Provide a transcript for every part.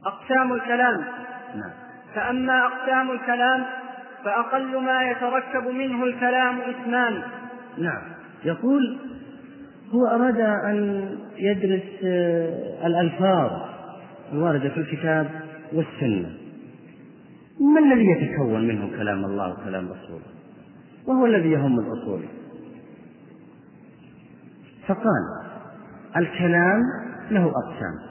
أقسام الكلام. نعم. فأما أقسام الكلام فأقل ما يتركب منه الكلام اسمان. نعم. يقول هو أراد أن يدرس الألفاظ الواردة في الكتاب والسنة، ما الذي يتكون منه كلام الله وكلام رسوله، وهو الذي يهم الأصول. فقال الكلام له أقسام.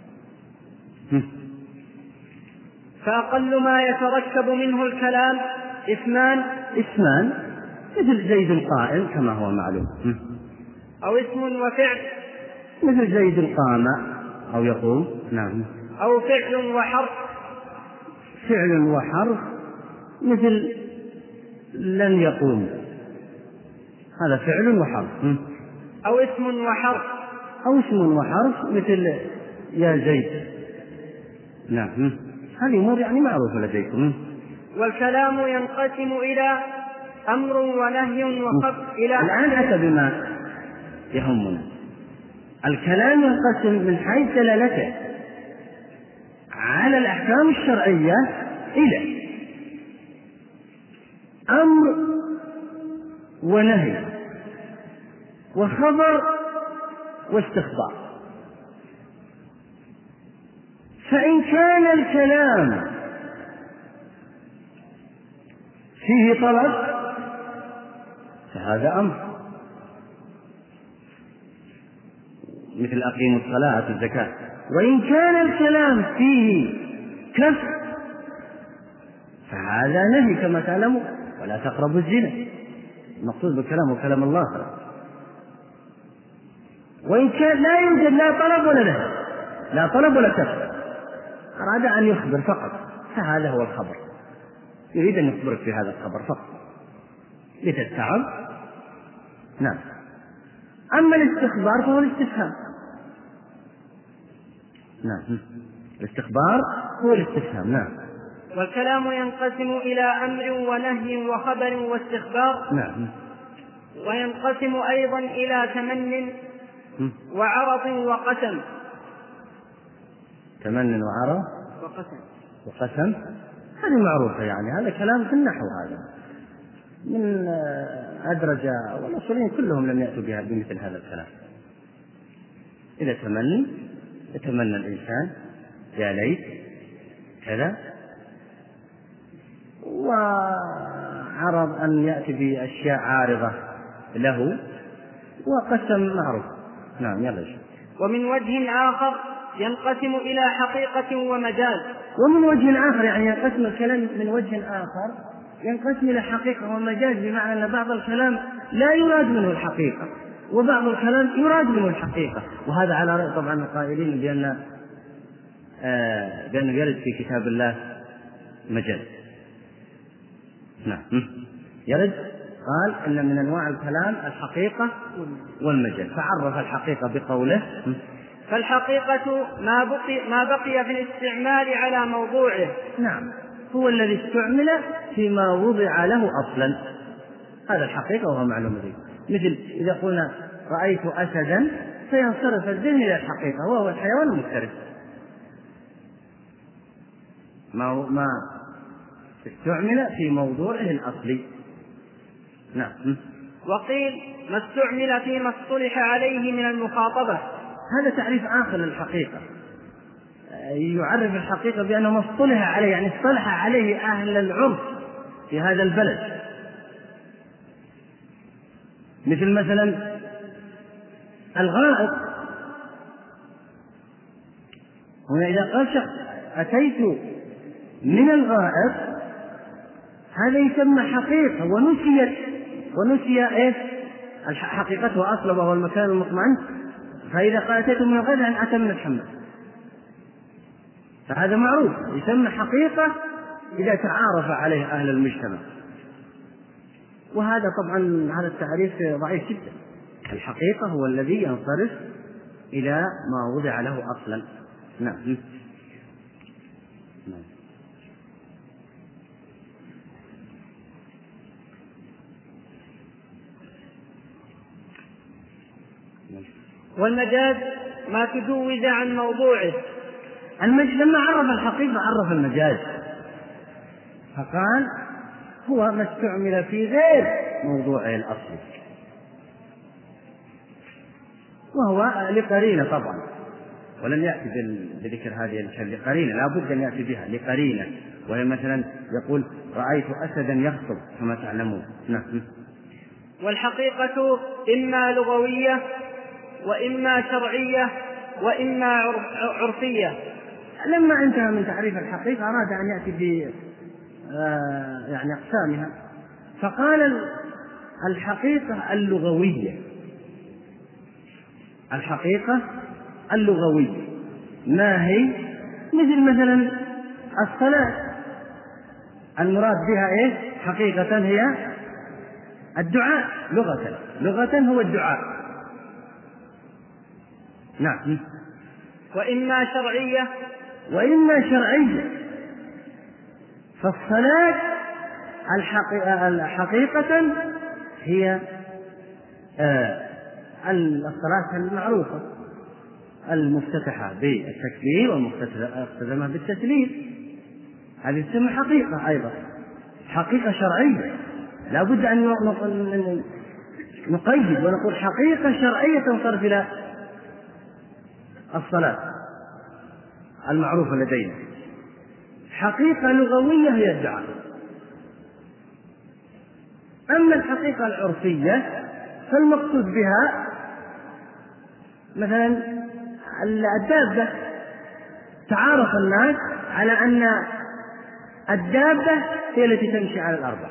فأقل ما يتركب منه الكلام اسمان، مثل زيد قائم كما هو معلوم، أو اسم وفعل، مثل زيد قام أو يقوم. نعم. أو فعل وحرف، مثل لن يقوم، هذا فعل وحرف. أو اسم وحرف، مثل يا زيد. نعم. هذه أمور يعني معروفة لديكم. والكلام ينقسم إلى أمر ونهي وخبر. الآن أتى بما يهمنا. الكلام ينقسم من حيث دلالته على الأحكام الشرعية إلى أمر ونهي وخبر واستخبار. فإن كان الكلام فيه طلب فهذا أمر، مثل أقيموا الصلاة والزكاة. وإن كان الكلام فيه كف فهذا نهي كما تعلموا، ولا تقربوا الزنا. المقصود بالكلام وكلام الله. وإن كان لا يوجد لا طلب ولا كف، أراد أن يخبر فقط، فهذا هو الخبر، يريد أن يخبرك في هذا الخبر فقط لتتعب. نعم. أما الاستخبار فهو الاستفهام. نعم. الاستخبار هو الاستفهام. نعم. والكلام ينقسم إلى أمر ونهي وخبر واستخبار. نعم. وينقسم أيضا إلى تمن وعرض وقسم. تمن وعرض وقسم هذه معروفة، يعني هذا كلام في النحو، هذا من أدرج والأصوليين كلهم لم يأتوا بها بمثل هذا الكلام. إذا يتمنى الإنسان يا ليت كذا، وعرض أن يأتي بأشياء عارضة له، وقسم معروف. نعم. يلا. ومن وجه آخر ينقسم إلى حقيقة ومجاز. ومن وجه آخر يعني ينقسم الكلام من وجه آخر، ينقسم إلى حقيقة ومجاز، بمعنى أن بعض الكلام لا يراد منه الحقيقة وبعض الكلام يراد منه الحقيقة. وهذا على رأي طبعا القائلين بأنه يرد في كتاب الله مجاز. نعم. يرد، قال إن من أنواع الكلام الحقيقة والمجاز، فعرف الحقيقة بقوله فالحقيقة ما بقي في الاستعمال على موضوعه. نعم. هو الذي استعمل فيما وضع له أصلا، هذا الحقيقة وهو معلوم ذلك. مثل إذا قلنا رأيت أسدا فينصرف الذهن إلى الحقيقة وهو الحيوان المفترس، ما استعمل في موضوعه الأصلي. نعم. وقيل ما استعمل فيما اصطلح عليه من المخاطبة. هذا تعريف آخر للحقيقة، يعرف الحقيقة بأنه ما اصطلح عليه، يعني اصطلح عليه أهل العرف في هذا البلد. مثلا الغائط، هنا إذا قال شخص أتيت من الغائط هذا يسمى حقيقة ونسي إيش حقيقته أصلا وهو المكان المطمئن. فإذا قال أتيت من الغائط أن أتى من الحمام، فهذا معروف يسمى حقيقة إذا تعارف عليه أهل المجتمع. وهذا طبعا هذا التعريف ضعيف جدا. الحقيقة هو الذي ينصرف إلى ما وضع له أصلا. نعم. والمجاز ما تجوز عن موضوعه، لما عرف الحقيقة عرف المجاز، فقال هو ما استعمل في غير موضوعه الأصلي، وهو لقرينة طبعا، ولم يأتي بذكر هذه الكلمة لقرينة، لا بد أن يأتي بها لقرينة، وهي مثلا يقول رأيت أسدا يخطب كما تعلمون. نعم. والحقيقة إما لغوية وإما شرعية وإما عرفية. لما انتهى من تعريف الحقيقة أراد أن يأتي ب يعني أقسامها، فقال الحقيقة اللغوية. الحقيقة اللغوية ما هي؟ مثلا الصلاة، المراد بها إيه حقيقة؟ هي الدعاء لغة هو الدعاء. نعم. وإما شرعية، فالصلاة حقيقة هي الصلاة المعروفة المفتتحة بالتكبير والمختتمة بالتسليم، هذه تسمى حقيقة. أيضا حقيقة شرعية لا بد أن نقيد ونقول حقيقة شرعية تنصرف إلى الصلاة المعروفة لدينا. حقيقة لغوية هي الدعاء. أما الحقيقة العرفية فالمقصود بها مثلا الدابة، تعارف الناس على أن الدابة هي التي تمشي على الأربع،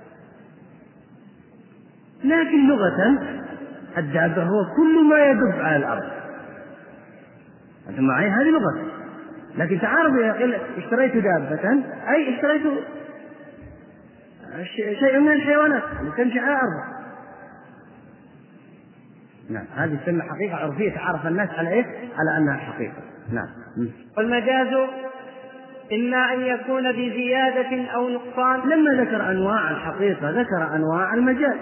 لكن لغة الدابة هو كل ما يدب على الأرض. أنت معي؟ هذه لغة. لكن تعارف اشتريت دابة أي اشتريت شيء من الحيوانات التي تمشي على الأرض. نعم، هذه تسمى حقيقة عرفية تعرف الناس على إيه؟ على أنها حقيقة. نعم. والمجاز إما أن يكون بزيادة أو نقصان. لما ذكر أنواع الحقيقة ذكر أنواع المجاز،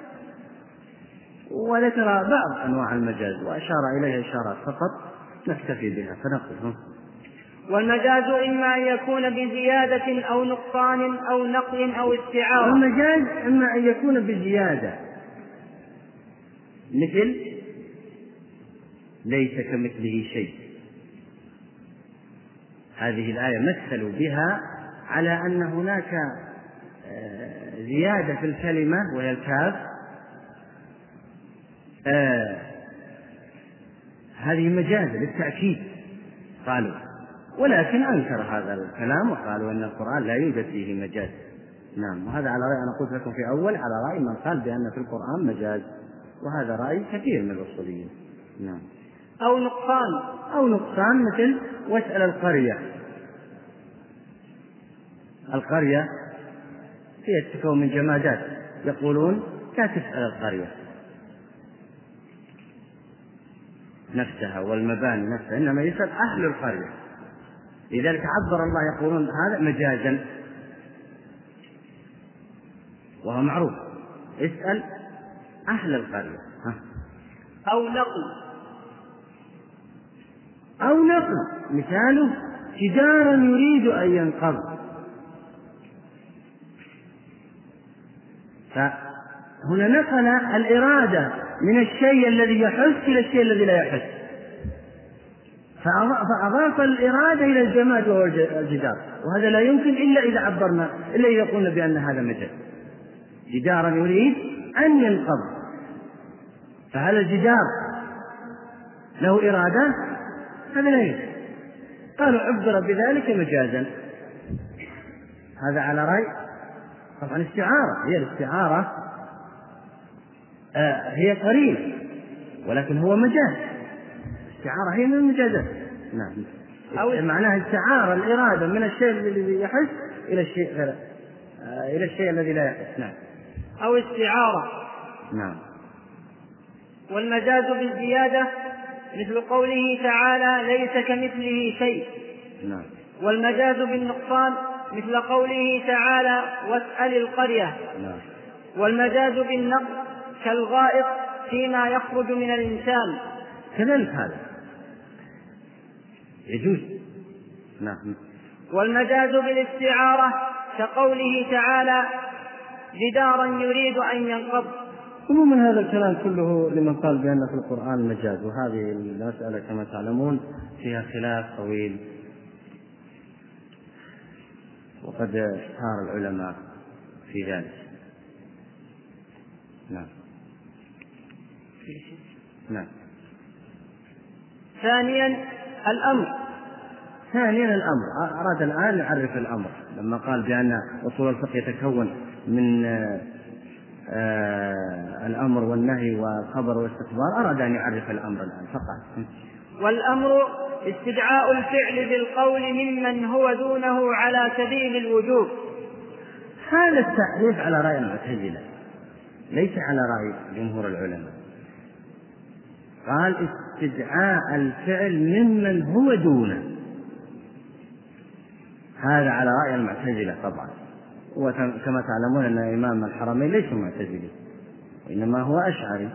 وذكر بعض أنواع المجاز وأشار إليها إشارات فقط نكتفي بها فنقف. والمجاز إما أن يكون بزيادة أو نقصان أو نقل أو استعارة. والمجاز إما أن يكون بزيادة، مثل ليس كمثله شيء، هذه الآية مثلوا بها على أن هناك زيادة في الكلمة وهي الكاف، هذه مجاز للتأكيد قالوا، ولكن أنكر هذا الكلام وقالوا أن القرآن لا يوجد فيه مجاز. نعم، وهذا على رأي أنا قلت لكم في أول، على رأي من قال بأن في القرآن مجاز، وهذا رأي كثير من الأصوليين. نعم. أو نقصان مثل واسأل القرية. القرية هي تتكون من جمادات، يقولون لا تسأل القرية نفسها والمباني نفسها، إنما يسأل أهل القرية، لذلك عبر الله يقولون هذا مجازا، وهو معروف، اسأل أهل القرية. أو نقل مثاله جدارا يريد أن ينقض، فهنا نقل الإرادة من الشيء الذي يحس إلى الشيء الذي لا يحس، فأضاف الإرادة إلى الجماد وهو الجدار، وهذا لا يمكن إلا إذا عبرنا، إلا إذا قلنا بأن هذا مجاز. جدارا يريد أن ينقض، فهل الجدار له إرادة؟ هذا لا يمكن. قالوا عبر بذلك مجازا. هذا على رأي طبعا استعارة، هي الاستعارة هي قرينة، ولكن هو مجاز. استعارة هي من المجازات. نعم. أو معناها استعارة الإرادة من الشيء الذي يحس إلى الشيء الذي لا يحس. نعم. أو استعارة. نعم. والمجاز بالزيادة مثل قوله تعالى ليس كمثله شيء. نعم. والمجاز بالنقصان مثل قوله تعالى واسأل القرية. نعم. والمجاز بالنقص كالغائط فيما يخرج من الإنسان. كذلك هذا يجوز نعم. والمجاز بالاستعارة كقوله تعالى جدارا يريد أن ينقض. ومن هذا الكلام كله لمن قال بأن في القرآن مجاز، وهذه المسألة كما تعلمون فيها خلاف طويل، وقد اختار العلماء في ذلك. نعم. نعم. ثانيا الأمر أراد الآن يعرف الأمر لما قال بأن أصول الفقه يتكون من الأمر والنهي والخبر والاستخبار، أراد أن يعرف الأمر الآن فقط. والأمر استدعاء الفعل بالقول ممن هو دونه على سبيل الوجوب. هذا التعريف على رأي المعتزلة ليس على رأي جمهور العلماء. قال استدعاء الفعل ممن هو دونه، هذا على رأي المعتزلة طبعا. وكما تعلمون أن إمام الحرمين ليس معتزلي وإنما هو أشعري،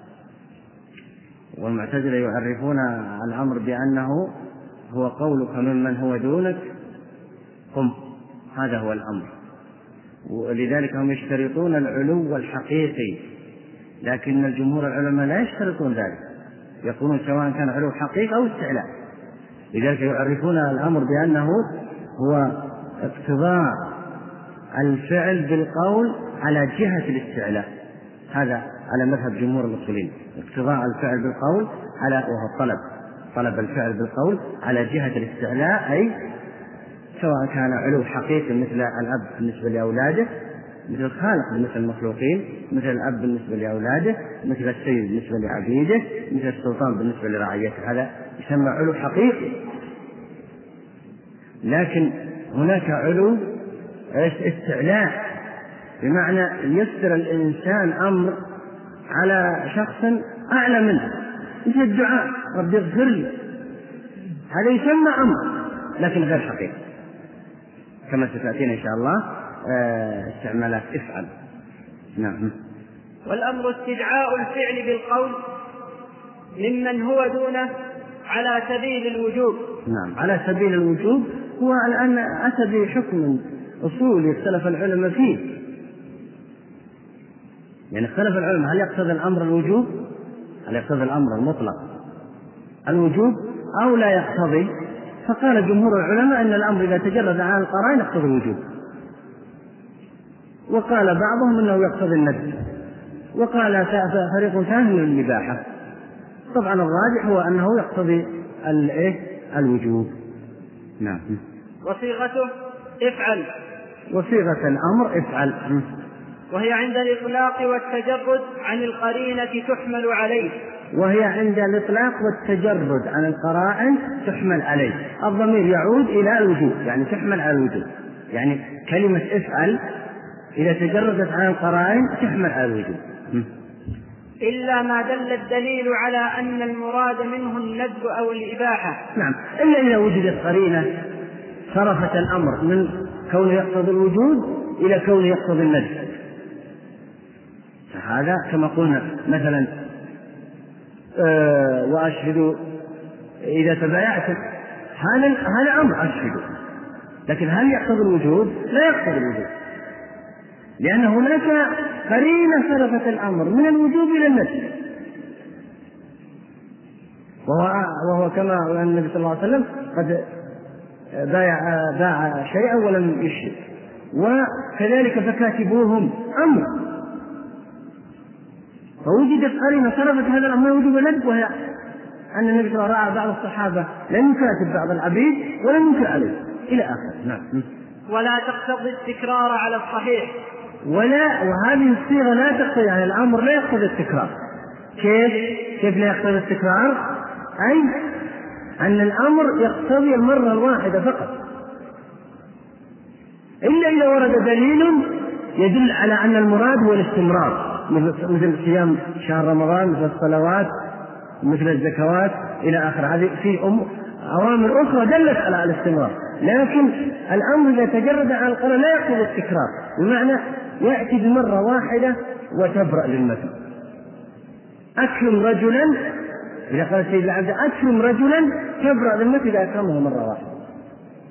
والمعتزلة يعرفون الأمر بأنه هو قولك ممن هو دونك قم، هذا هو الأمر. ولذلك هم يشترطون العلو الحقيقي، لكن الجمهور العلماء لا يشترطون ذلك، يقولون سواء كان علو حقيقي أو استعلاء. لذلك يعرفون الأمر بأنه هو اقتضاء الفعل بالقول على جهة الاستعلاء، هذا على مذهب جمهور الأصوليين، اقتضاء الفعل بالقول على وهو طلب الفعل بالقول على جهة الاستعلاء، أي سواء كان علو حقيقي مثل الأب بالنسبة لأولاده، مثل الخالق بالنسبة للمخلوقين، مثل الأب بالنسبة لأولاده، مثل السيد بالنسبة لعبيده، مثل السلطان بالنسبة لرعيته، هذا يسمى علو حقيقي. لكن هناك علو استعلاء، بمعنى يسر الإنسان أمر على شخص أعلى منه، مثل الدعاء رب اغفر لي، هذا يسمى أمر لكن غير حقيقي، كما ستأتينا إن شاء الله استعمالات افعل. نعم. والأمر استدعاء الفعل بالقول ممن هو دونه على سبيل الوجوب. نعم، على سبيل الوجوب. هو الآن أتى بحكم أصولي اختلف العلماء فيه، يعني اختلف العلماء هل يقتضي الأمر الوجوب، هل يقتضي الأمر المطلق الوجوب أو لا يقتضي. فقال جمهور العلماء أن الأمر إذا تجرد عن القرائن يقتضي الوجوب، وقال بعضهم أنه يقتضي الندب، وقال فريق ثاني الإباحة. طبعا الراجح هو أنه يقتضي الوجوب. نعم. وصيغته افعل، وصيغة الأمر افعل، وهي عند الإطلاق والتجرد عن القرينة تحمل عليه. وهي عند الإطلاق والتجرد عن القرائن تحمل عليه. الضمير يعود إلى الوجوب، يعني تحمل على الوجوب، يعني كلمة افعل إذا تجردت عن القرائن تحمل على الوجوب، إلا ما دل الدليل على أن المراد منه الندب أو الإباحة. نعم، إلا إذا وجدت قرينة صرفت الأمر من كونه يقتضي الوجود إلى كونه يقتضي الندب. فهذا كما قلنا مثلا وأشهدوا إذا تبايعتم، هذا أمر أشهدوا، لكن هل يقتضي الوجود؟ لا يقتضي الوجود، لأن هناك قرينة صرفت الأمر من الوجوب إلى الندب، وهو كما النبي صلى الله عليه وسلم قد باع شيئا ولم يشهد، وكذلك فكاتبوهم أمر، فوجدت قرينة صرفت هذا الأمر من الوجوب إلى الندب، وهي أن النبي صلى الله عليه وسلم رأى بعض الصحابة لم يكاتب بعض العبيد ولم ينكر عليه إلى آخر. نعم. ولا تقتضي التكرار على الصحيح، وهذه الصيغة لا تقتضي، يعني الأمر لا يقتضي التكرار. كيف لا يقتضي التكرار؟ أي أن الأمر يقتضي المرة الواحدة فقط، إلا إذا ورد دليل يدل على أن المراد هو الاستمرار، مثل صيام شهر رمضان، مثل الصلوات، مثل الزكوات إلى آخر. هذه في أوامر أخرى دلت على الاستمرار، لكن الأمر إذا تجرد عن القرآن لا يقتضي التكرار، بمعنى يأتي بمرة واحدة وتبرأ للمثل. أكرم رجلا، إذا قال سيد العبد أكرم رجلا تبرأ للمثل إذا أكرمه مرة واحدة.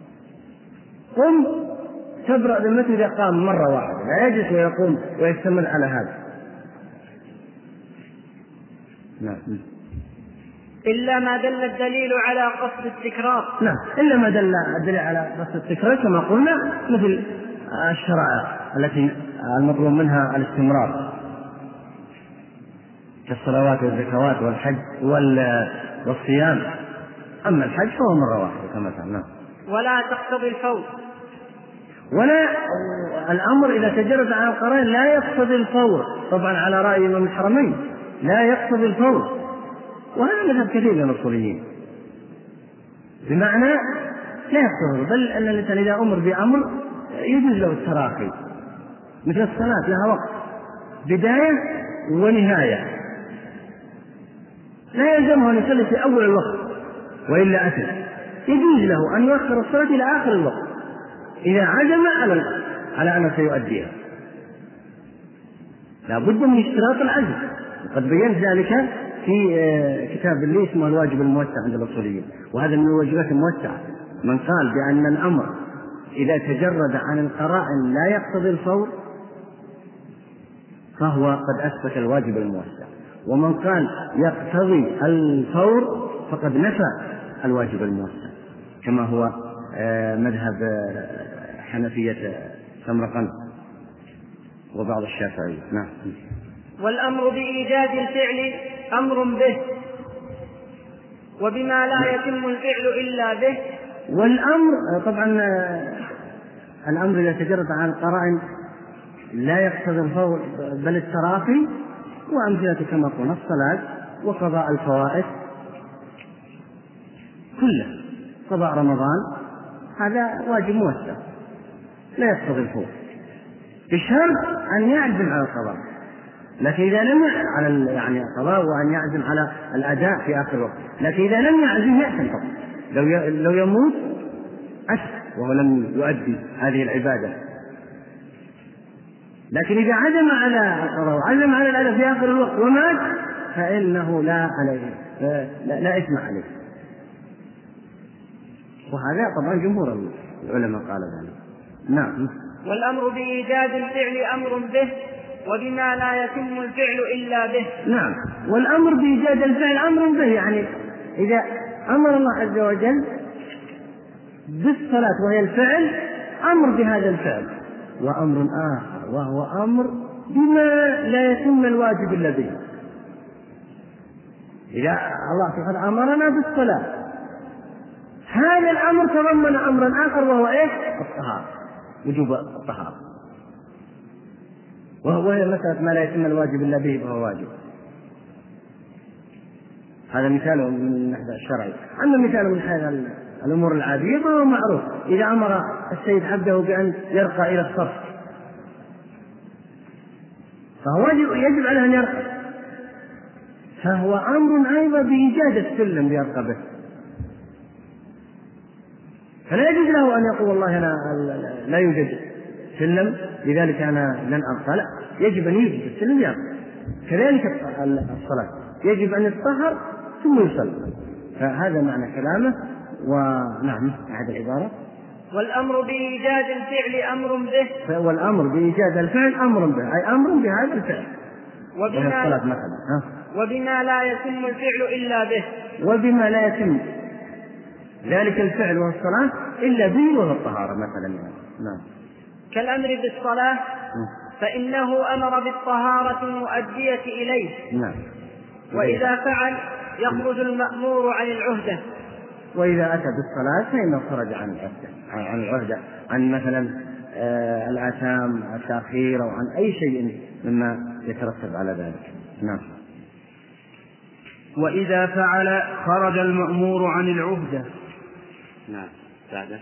قم تبرأ ذمته إذا قام مرة واحدة، لا يجلس ويقوم ويستمر على هذا. نعم. إلا ما دل الدليل على قصد التكرار. نعم، إلا ما دل الدليل على قصد التكرار كما قلنا، مثل الشرائع التي المطلوب منها الاستمرار كالصلوات والزكوات والحج والصيام. أما الحج فهو مرة واحدة كما تعلم. ولا تقتضي الفوت. ولا الأمر إذا تجرد عن القرائن لا يقتضي الفور، طبعا على رأي إمام الحرمين لا يقتضي الفور، وهذا مذهب كثير من الأصوليين، بمعنى لا يقتضي، بل أن الإنسان إذا أمر بأمر يجوز له التراخي، مثل الصلاة لها وقت بداية ونهاية، لا يلزمه أن يصلي في أول الوقت وإلا أتى، يجوز له أن يؤخر الصلاة إلى آخر الوقت إذا عزم على أنه سيؤديها. لا بد من اشتراط العزم، وقد بينت ذلك في كتاب اللي اسمه الواجب الموسع عند الأصوليين، وهذا من الواجبات الموسعة. من قال بأن الأمر إذا تجرد عن القرائن لا يقتضي الفور فهو قد أثبت الواجب الموسع، ومن قال يقتضي الفور فقد نفى الواجب الموسع، كما هو مذهب حنفية سمرقند وبعض الشافعية. نعم. والأمر بإيجاد الفعل أمر به، وبما لا يتم الفعل إلا به. والأمر طبعا الأمر إذا تجرد عن القرائن لا يقتضي الفور بل التراخي، وأمثلة كما قلنا الصلاة وقضاء الفوائد كله، قضاء رمضان هذا واجب موسع لا يقتضي الفور، بشرط أن يعزم على القضاء، لكن إذا لم على يعني القضاء وأن يعزم على الأداء في آخر الوقت، لكن إذا لم يعزم يأثم فقط، لو يموت أثم وهو لم يؤدي هذه العبادة. لكن إذا عزم على القضاء وعزم على الأداء في آخر الوقت ومات فإنه لا إثم عليه، وهذا طبعا جمهور العلماء قال ذلك. نعم. والأمر بإيجاد الفعل أمر به، وبما لا يتم الفعل إلا به. نعم. والأمر بإيجاد الفعل أمر به، يعني إذا أمر الله عز وجل بالصلاة وهي الفعل أمر بهذا الفعل، وأمر آخر وهو أمر بما لا يتم الواجب إلا به. إذا الله سبحانه أمرنا بالصلاة هذا الأمر تضمن أمرا آخر وهو إيش؟ الطهارة، وجوب الطهارة، وهي مسألة ما لا يتم الواجب إلا به فهو واجب. هذا مثال من ناحية الشرعي. أما مثال من حيث الأمور العادية فهو معروف، إذا أمر السيد عبده بأن يرقى إلى الصف فهو يجب عليه أن يرقى، فهو أمر أيضا بإيجاد السلم ليرقى به، فلا يجوز له أن يقول والله أنا لا يوجد سلم لذلك أنا لن أرقى، لا، يجب أن يوجد السلم يرقى. كذلك الصلاة يجب أن يتطهر ثم يصلي، فهذا معنى كلامه. ونعم أحد العبارة والأمر بإيجاد الفعل أمر به، والأمر بإيجاد الفعل أمر به، أي أمر بهذا الفعل، وبما لا يتم الفعل إلا به، وبما لا يتم ذلك الفعل والصلاة إلا به وهو الطهارة مثلا. نعم. كالأمر بالصلاة فإنه أمر بالطهارة المؤدية إليه. نعم. وإذا فعل يخرج المأمور عن العهدة، وإذا أتى بالصلاة فإنه خرج عن العهدة، عن مثلا الآثام التأخير أو عن أي شيء مما يترتب على ذلك. نعم. وإذا فعل خرج المأمور عن العهدة. نعم. بعده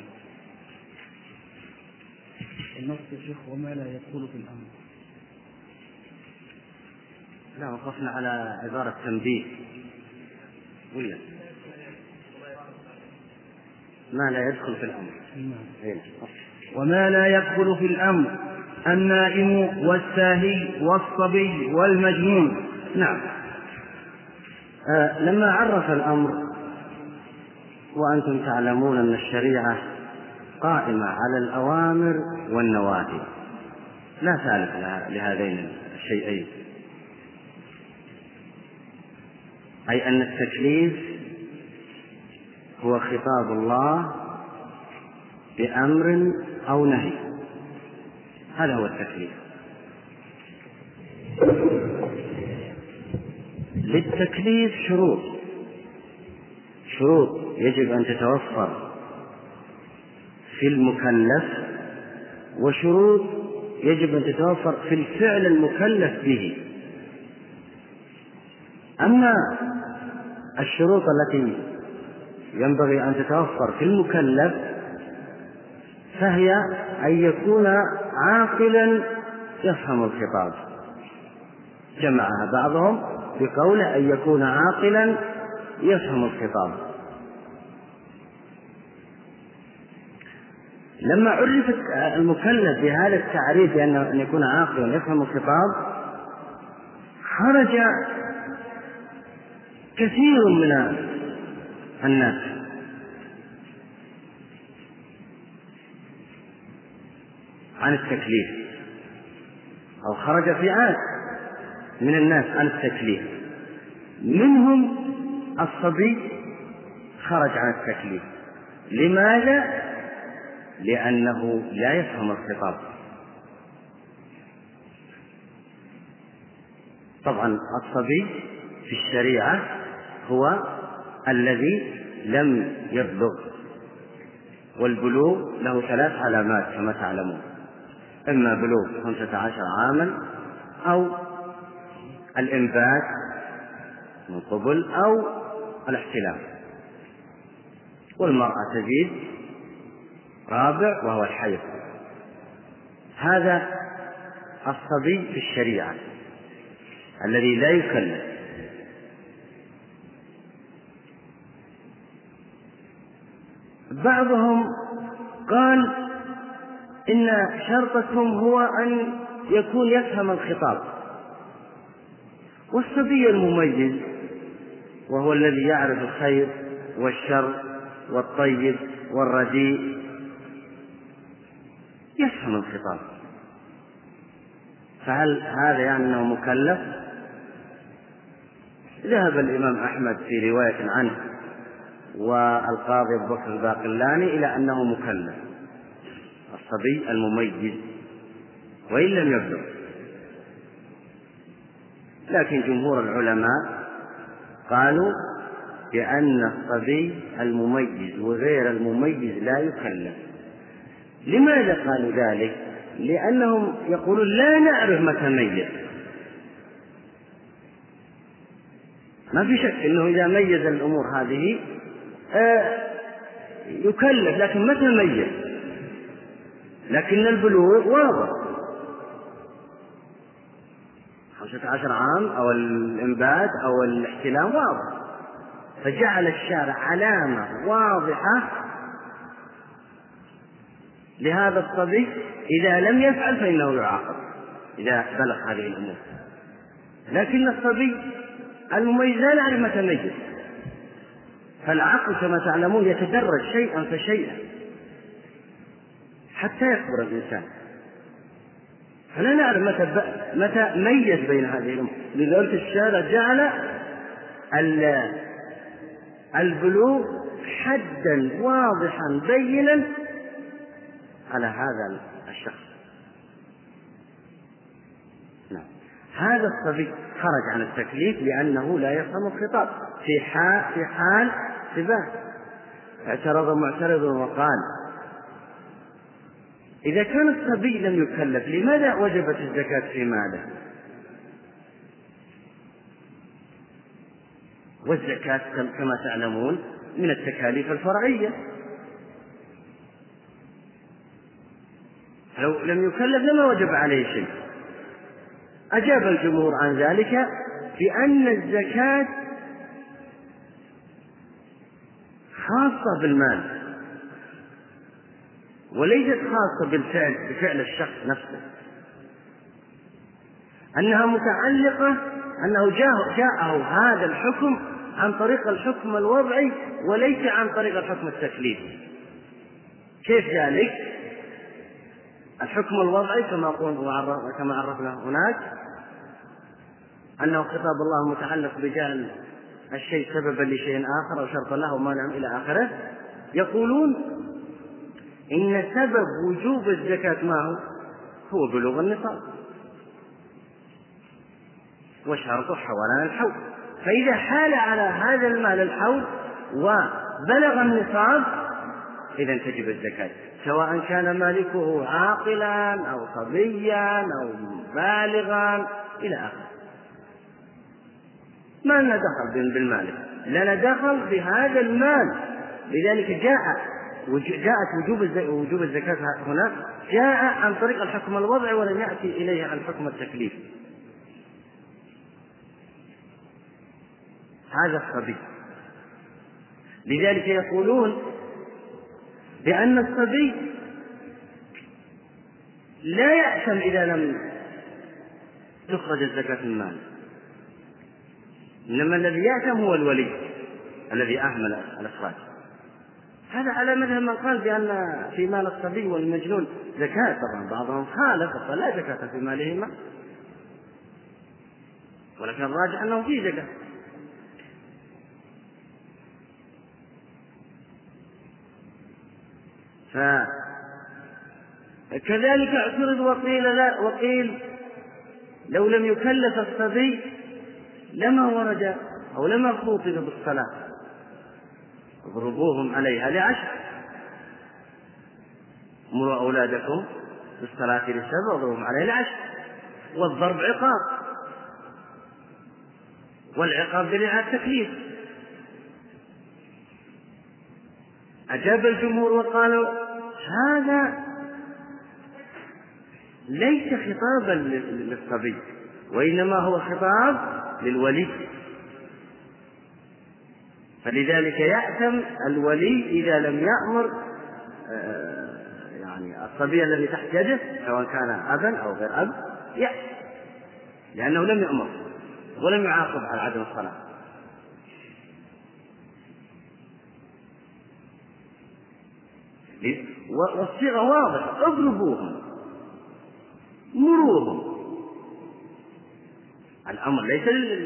النص يا شيخ وما لا يدخل في الأمر. لا، وقفنا على عبارة تنبيه ولا ما لا يدخل في الأمر. وما لا يدخل في الأمر النائم والساهي والصبي والمجنون. نعم. لما عرف الأمر، وأنتم تعلمون أن الشريعة قائمة على الأوامر والنواهي، لا ثالث لهذين الشيئين، أي أن التكليف هو خطاب الله بأمر أو نهي، هذا هو التكليف. للتكليف شروط يجب أن تتوفر في المكلف، وشروط يجب أن تتوفر في الفعل المكلف به. أما الشروط التي ينبغي أن تتوفر في المكلف فهي أن يكون عاقلا يفهم الخطاب، جمعها بعضهم بقوله أن يكون عاقلا يفهم الخطاب. لما عرف المكلف بهذا التعريف بأن يكون عاقلا يفهم الخطاب، خرج كثير من الناس عن التكليف، أو خرج فئات من الناس عن التكليف. منهم الصبي خرج عن التكليف. لماذا؟ لأنه لا يفهم الخطاب. طبعا الصبي في الشريعة هو الذي لم يبلغ، والبلوغ له 3 علامات كما تعلمون: إما بلوغ 15 عاما، أو الإنبات من قبل، أو الاحتلام. والمرأة تزيد رابع وهو الحيض. هذا الصبي في الشريعة الذي لا يكلف. بعضهم قال إن شرطكم هو أن يكون يفهم الخطاب. والصبي المميز وهو الذي يعرف الخير والشر والطيب والرديء يفهم الخطاب، فهل هذا يعني أنه مكلف؟ ذهب الإمام أحمد في رواية عنه والقاضي أبو بكر الباقلاني إلى أنه مكلف، الصبي المميز وإن لم يبلغ. لكن جمهور العلماء قالوا بأن الصبي المميز وغير المميز لا يكلف. لماذا قالوا ذلك؟ لأنهم يقولون لا نعرف متى ميز. ما في شك أنه إذا ميز الأمور هذه يكلف، لكن متى ميز؟ لكن البلوغ واضح، 15 عام أو الإنبات أو الاحتلام واضح، فجعل الشارع علامة واضحة لهذا الصبي إذا لم يفعل فإنه يعاقب إذا بلغ هذه الأمور. لكن الصبي المميز لا نعرف متى ميز، فالعقل كما تعلمون يتدرج شيئا فشيئا حتى يكبر الإنسان، فلا نعرف متى ميز بين هذه الأمور. لذلك الشارع جعل البلوغ حدا واضحا بينا على هذا الشخص. نعم. هذا الصبي خرج عن التكليف لأنه لا يفهم الخطاب في حال سباه. اعترض معترض وقال: إذا كان الصبي لم يكلف لماذا وجبت الزكاة في ماله؟ والزكاة كما تعلمون من التكاليف الفرعية، لو لم يكلف لما وجب عليه شيء. أجاب الجمهور عن ذلك بأن الزكاة خاصة بالمال وليست خاصة بفعل الشخص نفسه، أنها متعلقة أنه جاءه هذا الحكم عن طريق الحكم الوضعي وليس عن طريق الحكم التكليفي. كيف ذلك؟ الحكم الوضعي كما عرفنا هناك أنه خطاب الله متعلق بجعل الشيء سببا لشيء آخر أو شرطا له ومانع إلى آخره. يقولون إن سبب وجوب الزكاة ما هو بلوغ النصاب، وشرطه حولان الحول. فإذا حال على هذا المال الحول وبلغ النصاب إذن تجب الزكاة، سواء كان مالكه عاقلا أو صبيا أو بالغا إلى آخره. ما لنا دخل بالمالك، لنا دخل بهذا المال. لذلك جاءت وجوب الزكاة هنا جاء عن طريق الحكم الوضعي ولم يأتي إليه عن حكم التكليف. هذا الصبي. لذلك يقولون بأن الصبي لا يأثم إذا لم تخرج الزكاة من المال، إنما الذي يأثم هو الولي الذي أهمل الإخراج. هذا على مذهب من قال بأن في مال الصبي والمجنون زكاة. طبعا بعضهم خالف فقال لا زكاة في مالهما، ولكن الراجح أنه فيه زكاة. فكذلك اعترض وقيل لو لم يكلف الصبي لما ورد أو لما خوطب بالصلاة، اضربوهم عليها ل10. مروا أولادكم بالصلاة ل7 واضربوهم عليها ل10. والضرب عقاب، والعقاب دليل على التكليف. أجاب الجمهور وقالوا هذا ليس خطابا للصبي، وإنما هو خطاب للولي. فلذلك يأثم الولي إذا لم يأمر يعني الصبي الذي تحت يده سواء كان أبا أو غير أب، يأثم لأنه لم يأمر ولم يعاقب على عدم الصلاة. والصيغة واضحة: اضربوهم، مروهم. الأمر ليس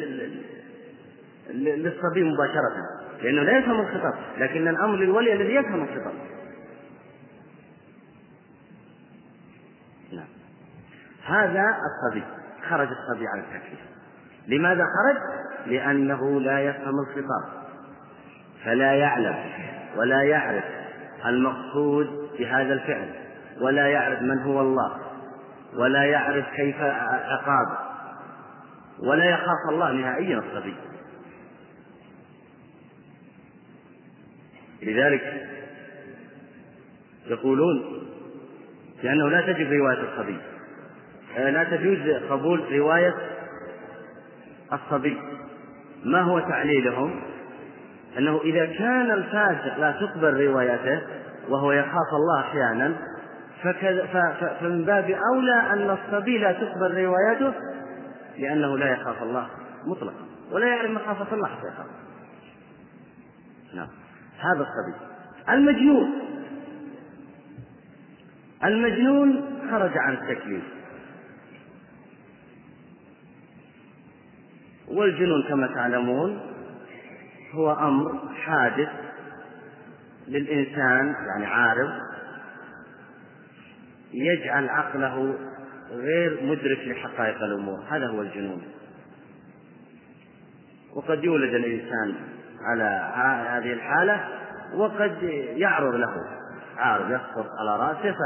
للصبي مباشرة لأنه لا يفهم الخطاب، لكن الأمر للولي الذي يفهم الخطاب. نعم. هذا الصبي خرج الصبي على التكليف. لماذا خرج؟ لأنه لا يفهم الخطاب، فلا يعلم ولا يعرف المقصود بهذا الفعل، ولا يعرف من هو الله، ولا يعرف كيف عقابه، ولا يخاف الله نهائيا الصبي. لذلك يقولون لأنه لا تجب رواية الصبي، لا تجوز قبول رواية الصبي. ما هو تعليلهم؟ أنه إذا كان الفاسق لا تقبل روايته وهو يخاف الله أحيانا، فمن باب أولى أن الصبي لا تقبل روايته، لأنه لا يخاف الله مطلقا ولا يعرف مخافة الله حتى يخاف. نعم. هذا الصبي. المجنون خرج عن التكليف. والجنون كما تعلمون هو أمر حادث للإنسان، يعني عارض يجعل عقله غير مدرك لحقائق الأمور. هذا هو الجنون. وقد يولد الإنسان على هذه الحالة، وقد يعرض له عارض يسقط على رأسه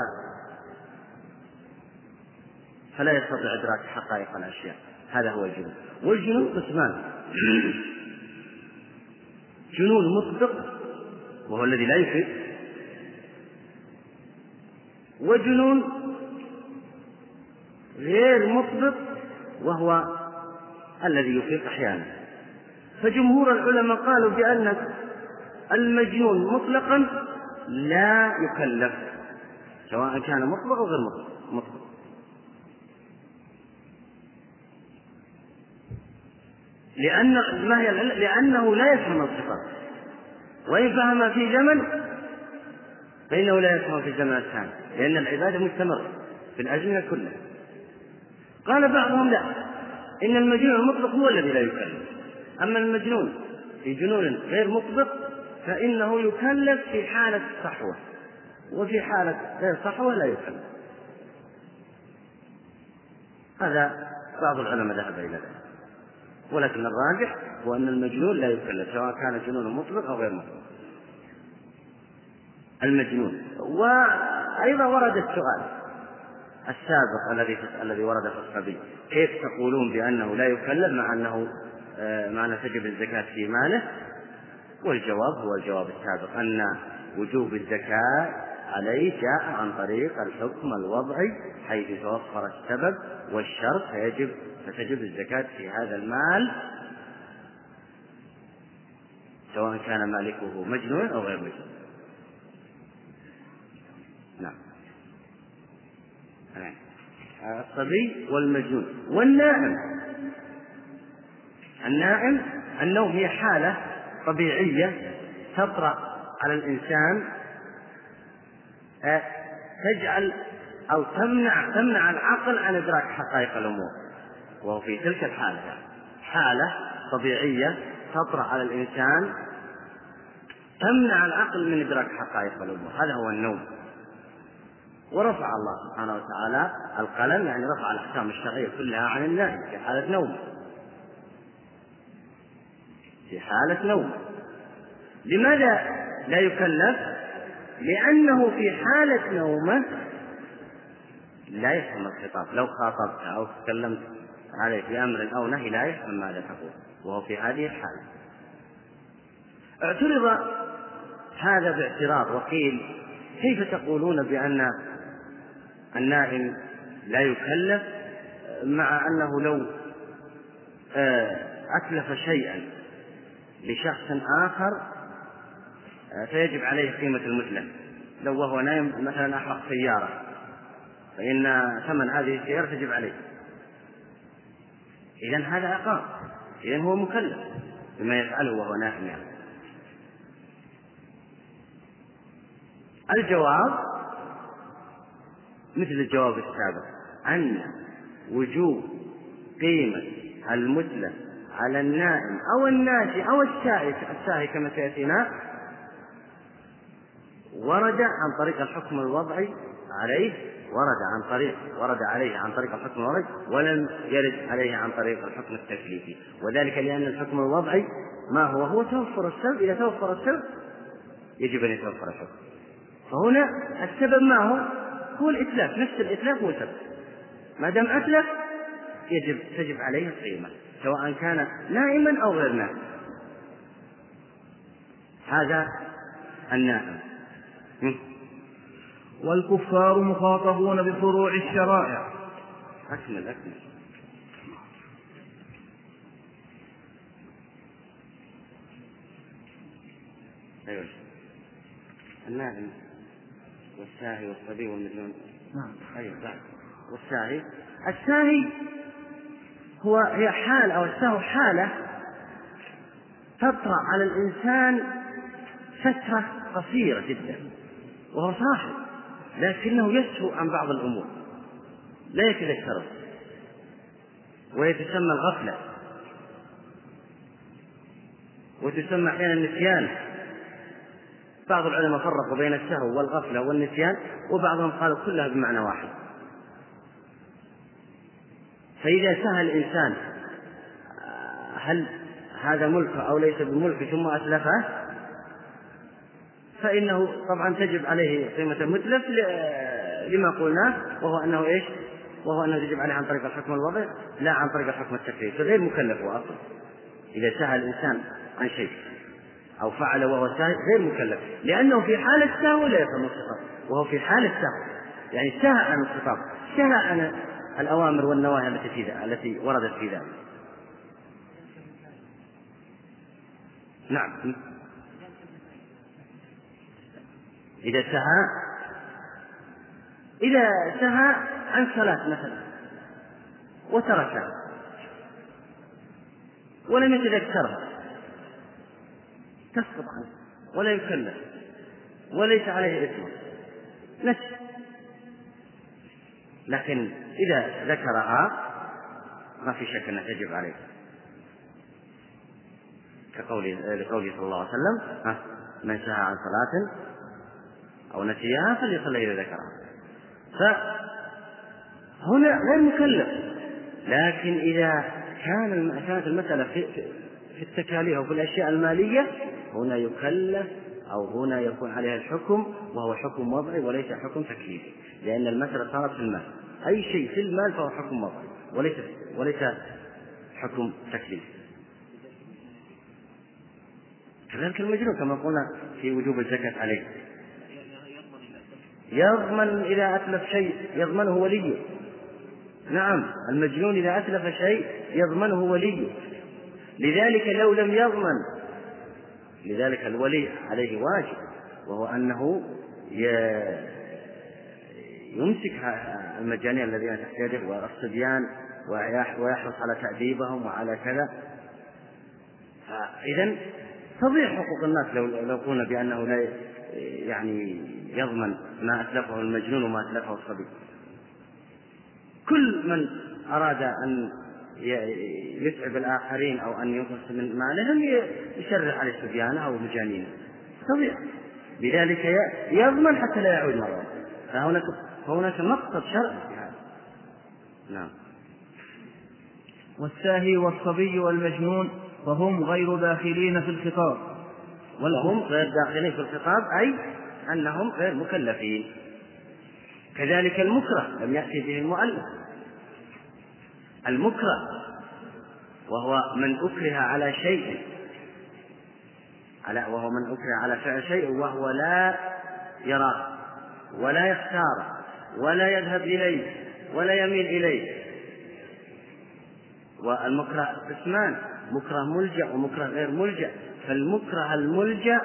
فلا يستطيع إدراك حقائق الأشياء. هذا هو الجنون. والجنون قسمان: جنون مطبق وهو الذي لا يفيق، وجنون غير مطبق وهو الذي يفيق أحيانا. فجمهور العلماء قالوا بأن المجنون مطلقا لا يكلف، سواء كان مطلق أو غير مطلق. لأنه لا يفهم الصفات، وإن فهم في زمن فإنه لا يفهم في الزمن الثاني، لأن العبادة مستمرة في الأزمنة كلها. قال بعضهم لا، إن المجنون المطلق هو الذي لا يكلف، أما المجنون في جنون غير مطلق فإنه يكلف في حالة الصحوة، وفي حالة غير صحوة لا يكلف. هذا بعض العلماء ذهب إلى ذلك، ولكن الراجح هو أن المجنون لا يكلف سواء كان جنون مطلق أو غير مطلق. المجنون. وأيضا ورد السؤال السابق الذي ورد في الصبي، كيف تقولون بأنه لا يكلف مع أنه تجب الزكاة في ماله؟ والجواب هو الجواب السابق، أن وجوب الزكاة عليه جاء عن طريق الحكم الوضعي، حيث توفر السبب والشرط فتجب الزكاة في هذا المال سواء كان مالكه مجنون أو غير مجنون. نعم. الصبي والمجنون والنائم. النوم هي حالة طبيعية تطرأ على الإنسان تجعل أو تمنع العقل عن إدراك حقائق الأمور، وهو في تلك الحالة حالة طبيعية تطرأ على الإنسان تمنع العقل من إدراك حقائق الأمور، هذا هو النوم. ورفع الله سبحانه وتعالى القلم، يعني رفع الأحكام الشرعية كلها عن النائم في حالة نوم، في حالة نوم. لماذا لا يكلف؟ لأنه في حالة نومه لا يفهم الخطاب، لو خاطبت أو تكلمت عليه بأمر أو نهي لا يفهم ماذا تقول وهو في هذه الحالة. اعترض هذا باعتراض وقيل كيف تقولون بأن النائم لا يكلف مع أنه لو أتلف شيئا لشخص آخر فيجب عليه قيمة المتلف؟ لو وهو نائم مثلا أحرق سيارة فإن ثمن هذه السيارة تجب عليه، إذن هذا عقاب، إذن هو مكلف بما يفعله وهو نائم يعني. الجواب مثل الجواب السابق، أن وجوب قيمة المتلف على النائم أو الناسي أو الساهي كما سيأتينا ورد عن طريق الحكم الوضعي عليه، ورد عليه عن طريق الحكم الوضعي، ولم يرد عليه عن طريق الحكم التكليفي، وذلك لأن الحكم الوضعي ما هو توفر السبب، إذا توفر السبب يجب أن يتوفر الحكم. فهنا السبب ما هو الإتلاف، نفس الإتلاف هو سبب، ما دام أتلف تجب عليه القيمة سواء كان نائما أو غير نائم. هذا النائم. والكفار مخاطبون بفروع الشرائع. أكمل. أيوة. النائم والساهي والصبي والمجنون. أيوة. الساهي هي حال، أو السهو حالة تطرأ على الإنسان فترة قصيرة جدا وهو صاحب، لكنه يسهو عن بعض الأمور لا يتذكره، ويتسمى الغفلة، وتسمى أحيانا النسيان. بعض العلماء فرقوا بين السهو والغفلة والنسيان، وبعضهم قالوا كلها بمعنى واحد. فإذا سهى الإنسان هل هذا ملكه أو ليس بملكه ثم أتلفه فإنه طبعا تجب عليه قيمة المتلف لما قلناه، وهو أنه إيش؟ وهو أنه يجب عليه عن طريق الحكم الوضعي لا عن طريق الحكم التكليفي، فغير مكلف هو أصلا. إذا سهى الإنسان عن شيء أو فعل وهو سهى غير مكلف، لأنه في حال السهو لا يفهم الخطاب، وهو في حال السهو يعني سهى عن الخطاب، سهى عن الأوامر والنواهي التي وردت في ذلك. نعم. إذا سهى عن صلاة مثلا وتركها ولم يتذكرها تسقط عنه ولا يكلف وليس عليه إثم، لكن إذا ذكرها ما في شك أنها تجب عليه، لقوله صلى الله عليه وسلم: من سهى عن صلاة أو نسيها فليصلي إذا ذكرها. فهنا غير مكلف. لكن إذا كانت المسألة في التكاليف أو في الأشياء المالية، هنا يكلف، أو هنا يكون عليها الحكم، وهو حكم وضعي وليس حكم تكليفي، لأن المسألة صارت في المال. أي شيء في المال فهو حكم وضعي وليس حكم تكليفي. كذلك المجنون كما قلنا في وجوب الزكاة عليه، يضمن إذا أتلف شيء يضمنه وليه. نعم، المجنون إذا أتلف شيء يضمنه وليه. لذلك لو لم يضمن، لذلك الولي عليه واجب، وهو أنه يمسك المجانين الذين تحت يده والصبيان ويحرص على تأديبهم وعلى كذا. إذن تضيع حقوق الناس لو قلنا بأنه لا يضمن ما أتلفه المجنون وما أتلفه الصبي. كل من أراد أن يتعب الآخرين أو أن ينقص من مالهم يشرع على الصبيان أو مجانين، تضيع. بذلك يضمن حتى لا يعود مرة. فهناك مقصد شرعي في هذا. نعم. والساهي والصبي والمجنون وهم غير داخلين في الخطاب. وهم غير داخلين في الخطاب أي أنهم غير مكلفين. كذلك المكره لم يأتي به المؤلف. المكره وهو من أكره على شيء، وهو من أكره على فعل شيء وهو لا يراه ولا يختاره ولا يذهب إليه ولا يميل إليه. والمكره قسمان: مكره ملجأ ومكره غير ملجأ. فالمكره الملجأ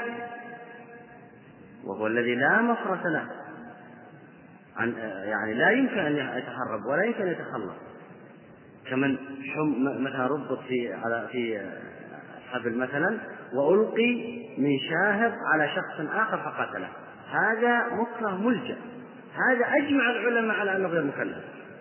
وهو الذي لا مفرط له، لا يمكن أن يتهرب ولا يمكن أن يتخلص، كمن مثلا ربط في حبل مثلا وألقي من شاهق على شخص آخر فقتله، هذا مكره ملجأ. هذا أجمع العلماء على أنه غير مكلف.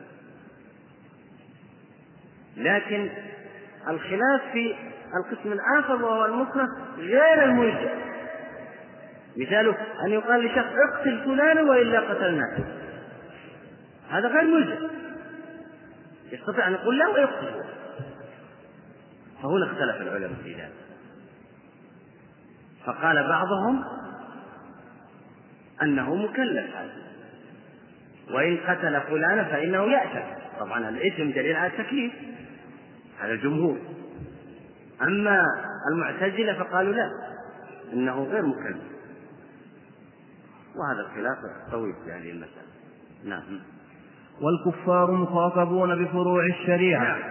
لكن الخلاف في القسم الآخر وهو المكره غير الملجأ. مثاله أن يقال لشخص: اقتل فلانا وإلا قتلناك، هذا غير ملجأ، يستطيع أن يقول لا ويقتل. فهنا اختلف العلماء في ذلك، فقال بعضهم أنه مكلف هذا، وإن قتل فلانا فإنه يأثم. طبعا الإثم دليل على التكليف، هذا الجمهور. أما المعتزلة فقالوا لا، إنه غير مكلف. وهذا الخلاف طويل في هذه المسألة. نعم. والكفار مخاطبون بفروع الشريعة. نعم.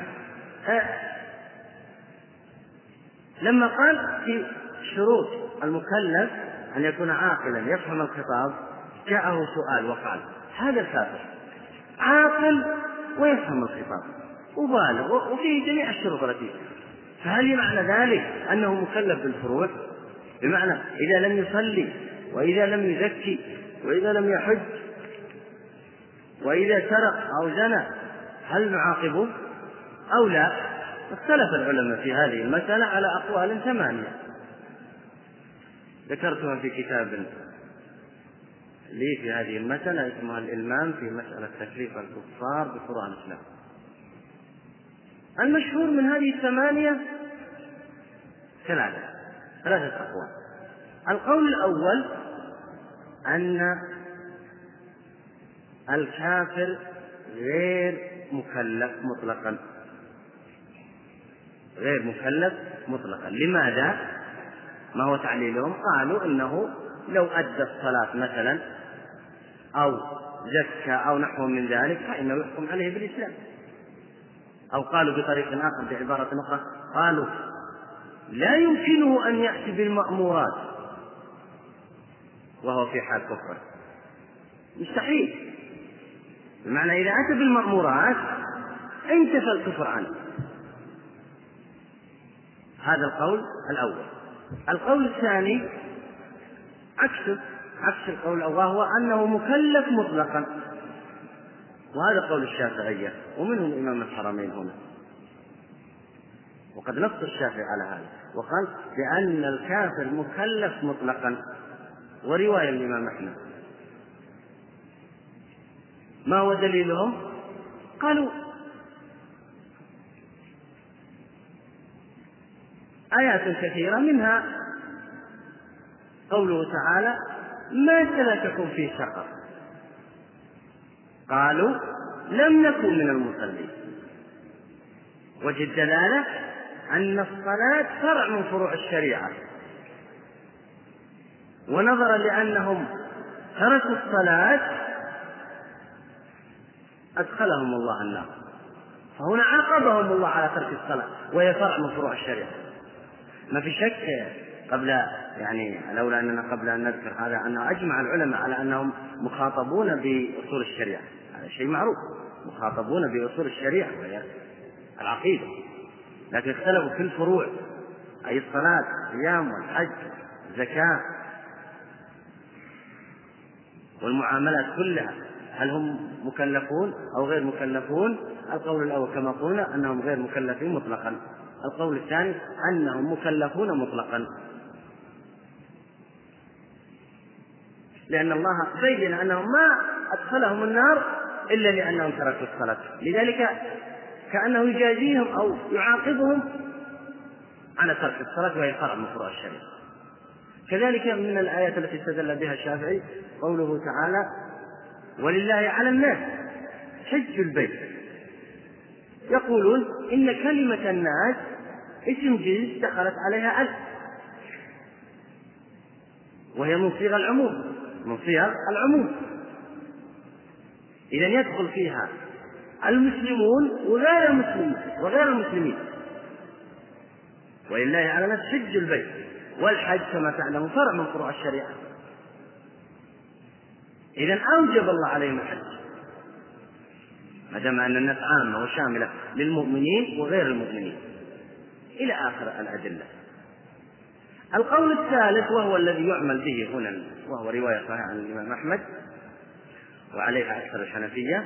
لما قال في شروط المكلف أن يكون عاقلا يفهم الخطاب، جاءه سؤال وقال: هذا الكافر عاقل ويفهم الخطاب وبالغ وفيه جميع الشروط التي، فهل معنى ذلك أنه مكلف بالفروع؟ بمعنى إذا لم يصلي وإذا لم يزكي وإذا لم يحج وإذا سرق أو زنى هل نعاقبه أو لا؟ اختلف العلماء في هذه المسألة على أقوال 8 ذكرتها في كتاب لي في هذه المسألة اسمها الإلمام في مسألة تكليف الكفار بفروع الإسلام. المشهور من هذه 8 ثلاثة أقوال. القول الأول أن الكافر غير مكلف مطلقا، غير مكلف مطلقا. لماذا؟ ما هو تعليلهم؟ قالوا إنه لو أدى الصلاة مثلا أو زكى أو نحو من ذلك فإنه يحكم عليه بالإسلام. أو قالوا بطريق آخر بعبارة أخرى، قالوا لا يمكنه أن يأتي بالمأمورات وهو في حال كفر، مستحيل. بمعنى إذا أتى بالمأمورات انتفى الكفر عنه. هذا القول الأول. القول الثاني عكس القول الأول، وهو أنه مكلف مطلقا. وهذا قول الشافعية ومنهم إمام الحرمين هنا. وقد نص الشافعي على هذا وقال بأن الكافر مكلف مطلقا. ورواية الإمام أحمد ما هو دليلهم؟ قالوا آيات كثيرة منها قوله تعالى ما سلككم في سقر؟ قالوا لم نكن من المصلين. وجه الدلالة أن الصلاة فرع من فروع الشريعة، ونظرا لأنهم تركوا الصلاة أدخلهم الله النار، فهنا عاقبهم الله على ترك الصلاة وهي فرع من فروع الشريعة. ما في شك لولا أننا قبل أن نذكر هذا أنه أجمع العلماء على أنهم مخاطبون بأصول الشريعة، هذا شيء معروف، مخاطبون بأصول الشريعة وهي العقيدة، لكن اختلفوا في الفروع، أي الصلاة، الصيام، والحج، الزكاة والمعاملات كلها، هل هم مكلفون أو غير مكلفون؟ القول الأول كما قلنا أنهم غير مكلفين مطلقا، القول الثاني أنهم مكلفون مطلقا، لأن الله بين أنهم ما أدخلهم النار إلا لأنهم تركوا الصلاة، لذلك كأنه يجازيهم أو يعاقبهم على ترك الصلاة وهي فرع من فروع الشريعة. كذلك من الآيات التي استدل بها الشافعي قوله تعالى ولله على الناس حج البيت. يقولون إن كلمة الناس اسم جنس دخلت عليها ألف، وهي من صيغ العموم، من صيغ العموم، إذن يدخل فيها المسلمون وغير المسلمين. ولله على الناس حج البيت، والحج كما تعلم فرع من فروع الشريعة، إذن أوجب الله عليهم الحج ما دام أن الناس عامة وشاملة للمؤمنين وغير المؤمنين إلى آخر الأدلة. القول الثالث وهو الذي يعمل به هنا وهو رواية صحيحة عن الإمام أحمد وعليها أكثر الحنفية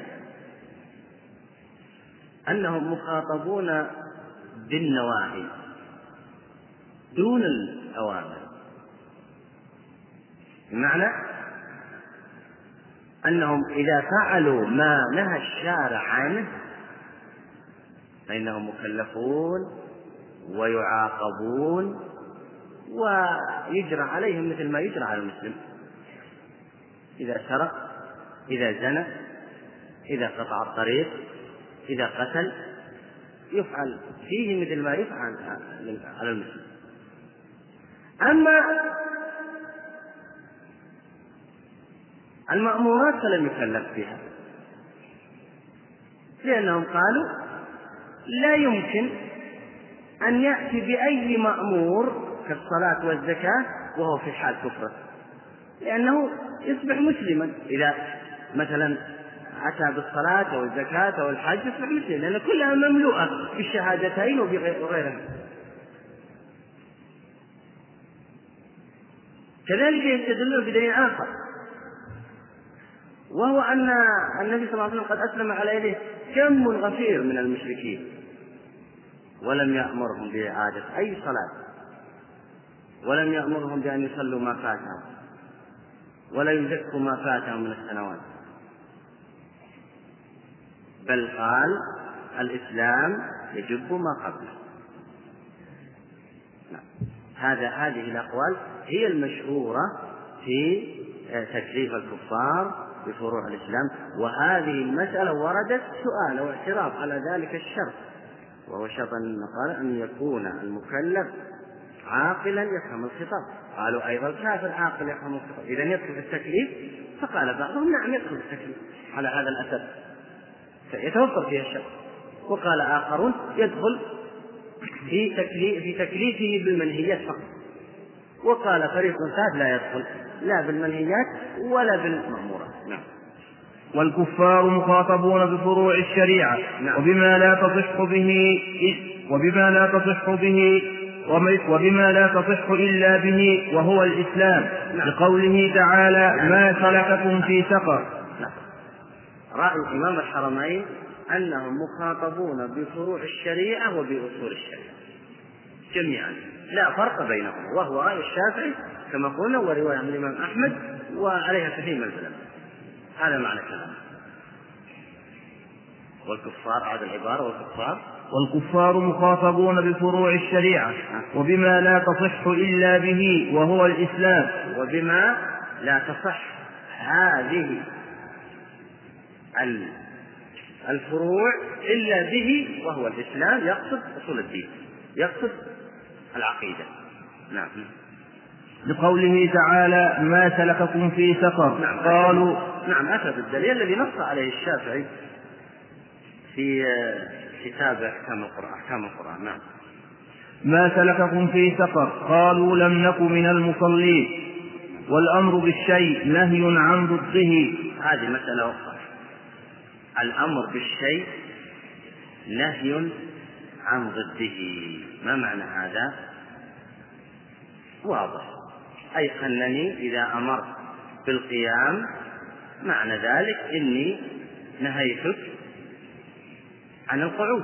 أنهم مخاطبون بالنواهي دون الأوامر، بمعنى أنهم إذا فعلوا ما نهى الشارع عنه فإنهم مكلفون ويعاقبون ويجرى عليهم مثل ما يجرى على المسلم، إذا سرق، إذا زنى، إذا قطع الطريق، إذا قتل، يفعل فيه مثل ما يفعل على المسلم. أما المأمورات فلم يكلف بها، لأنهم قالوا لا يمكن أن يأتي بأي مأمور كالصلاة والزكاة وهو في حال كفره، لأنه يصبح مسلما إذا مثلا أتى بالصلاة أو الزكاة أو الحج يصبح مسلما، لأن كلها مملوءة بالشهادتين وغيرها. كذلك يستدلون بدليل آخر وهو أن النبي صلى الله عليه وسلم قد أسلم على يده كم غفير من المشركين ولم يأمرهم بإعادة أي صلاة، ولم يأمرهم بأن يصلوا ما فاتهم ولا يزكوا ما فاتهم من السنوات، بل قال الإسلام يجب ما قبله. هذه الأقوال هي المشهورة في تكليف الكفار بفروع الإسلام، وهذه المسألة وردت سؤال واعتراف على ذلك الشرط، وهو شرط أن يكون المكلف عاقلا يفهم الخطاب. قالوا أيضا الكافر عاقل يفهم الخطاب، إذن يدخل في التكليف؟ فقال بعضهم نعم يدخل في التكليف على هذا الأساس يتوفر فيها الشرط، وقال آخرون يدخل في تكليفه بالمنهيات فقط، وقال فريق ثالث لا يدخل لا بالمنهيات ولا بالمأمورات. نعم. والكفار مخاطبون بفروع الشريعة. نعم. وبما لا تصح إلا به وهو الإسلام. نعم. لقوله تعالى ما سلككم في سقر. نعم. رأي إمام الحرمين أنهم مخاطبون بفروع الشريعة وبأصول الشريعة جميعا لا فرق بينهم، وهو رأي الشافعي كما قلنا ورواية عن الإمام أحمد وعليها كثير من العلماء. هذا معنى كلامه. والكفار عاد العبارة والكفار مخاطبون بفروع الشريعة وبما لا تصح إلا به وهو الإسلام. وبما لا تصح هذه الفروع إلا به وهو الإسلام، يقصد أصول الدين، يقصد العقيدة. نعم. لقوله تعالى ما سلككم في سقر. نعم. قالوا نعم أخذ الدليل الذي نص عليه الشافعي في كتاب أحكام القرآن. نعم. ما سلككم في سقر قالوا لم نك من المصلين. والأمر بالشيء نهي عن ضده. هذه مسألة أخرى. الأمر بالشيء نهي عن ضده. ما معنى هذا؟ واضح، أي أنني إذا أمرت بالقيام معنى ذلك إني نهيتك عن القعود.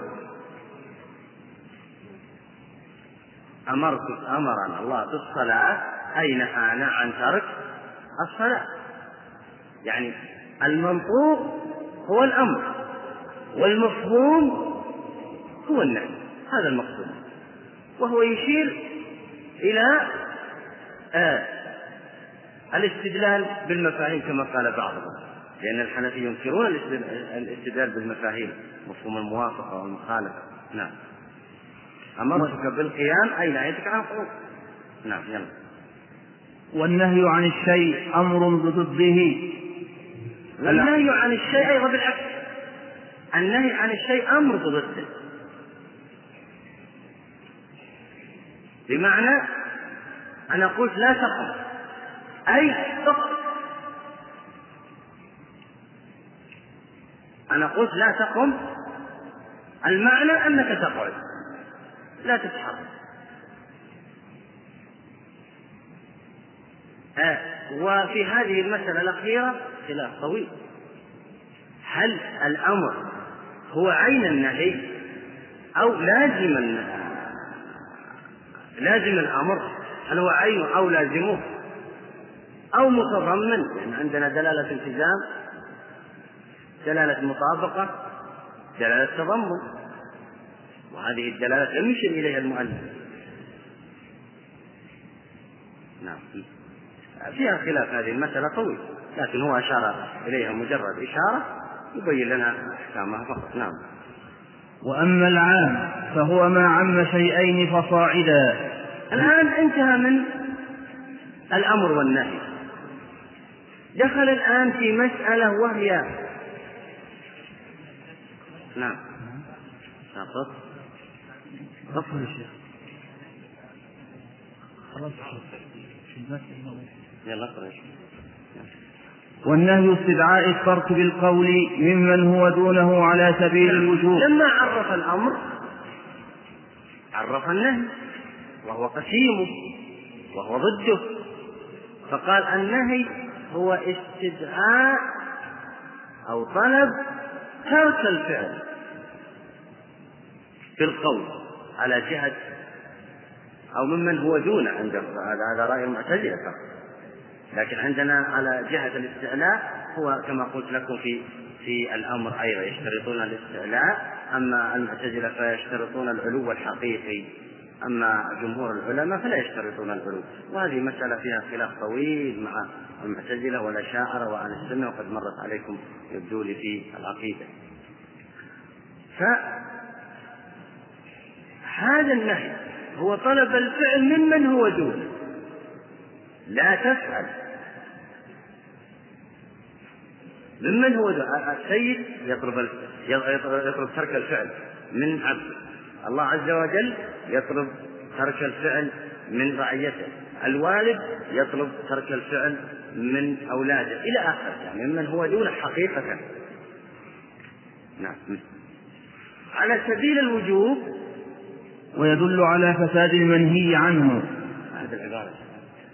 أمرنا الله بالصلاة أي نهانا عن ترك الصلاة. يعني المنطوق هو الأمر والمفهوم هو النهي، هذا المقصود. وهو يشير إلى الاستدلال بالمفاهيم كما قال بعضهم، لأن الحنفية ينكرون الاستدلال بالمفاهيم، مفهوم الموافقة والمخالفة. نعم. أمرتك بالقيام أي نهيتك عن القعود. نعم. يلا. والنهي عن الشيء أمر بضده. النهي عن الشيء أيضا بالعكس، النهي عن الشيء أمر بضده، بمعنى أنا قلت لا تقم أي تقم. أنا قلت لا تقم المعنى أنك تقعد لا تتحرك. وفي هذه المسألة الأخيرة خلاف طويل. هل الأمر هو عين النهي أو لازم الأمر؟ هل هو عينه أو لازمه أو متضمن؟ يعني عندنا دلالة التزام، دلالة مطابقة، دلالة تضمن، وهذه الدلالة لم يشر إليها المؤلف. نعم. فيها خلاف هذه المسألة طويل، لكن هو أشار إليها مجرد إشارة يبين لنا أحكامها فقط. نعم. وأما العام فهو ما عم شيئين فصاعدا. الآن انتهى من الأمر والنهي، دخل الآن في مسألة وهي نعم. غفر الشيخ. خلاص. يلا اقرأ. والنهي استدعاء الترك بالقول ممن هو دونه على سبيل الوجوب. لما عرف الأمر عرف النهي وهو قسيمه وهو ضده، فقال النهي هو استدعاء أو طلب ترك الفعل بالقول على جهة أو ممن هو دون. عند هذا رأي المعتزلة، لكن عندنا على جهة الاستعلاء هو كما قلت لكم في الأمر أيضا يشترطون الاستعلاء، أما المعتزلة فيشترطون العلو الحقيقي، أما جمهور العلماء فلا يشترطون العلو. وهذه مسألة فيها خلاف طويل مع المعتزلة والأشاعرة وأهل السنة، وقد مرت عليكم يبدو لي في العقيدة. فهذا النهي هو طلب الفعل ممن هو دونه. لا تفعل ممن هو دونه. السيد يطلب ترك الفعل من عبده، الله عز وجل يطلب ترك الفعل من رعيته، الوالد يطلب ترك الفعل من أولاده إلى آخره، يعني ممن هو دونه حقيقة. نعم. على سبيل الوجوب ويدل على فساد المنهي عنه. هذا العبارة.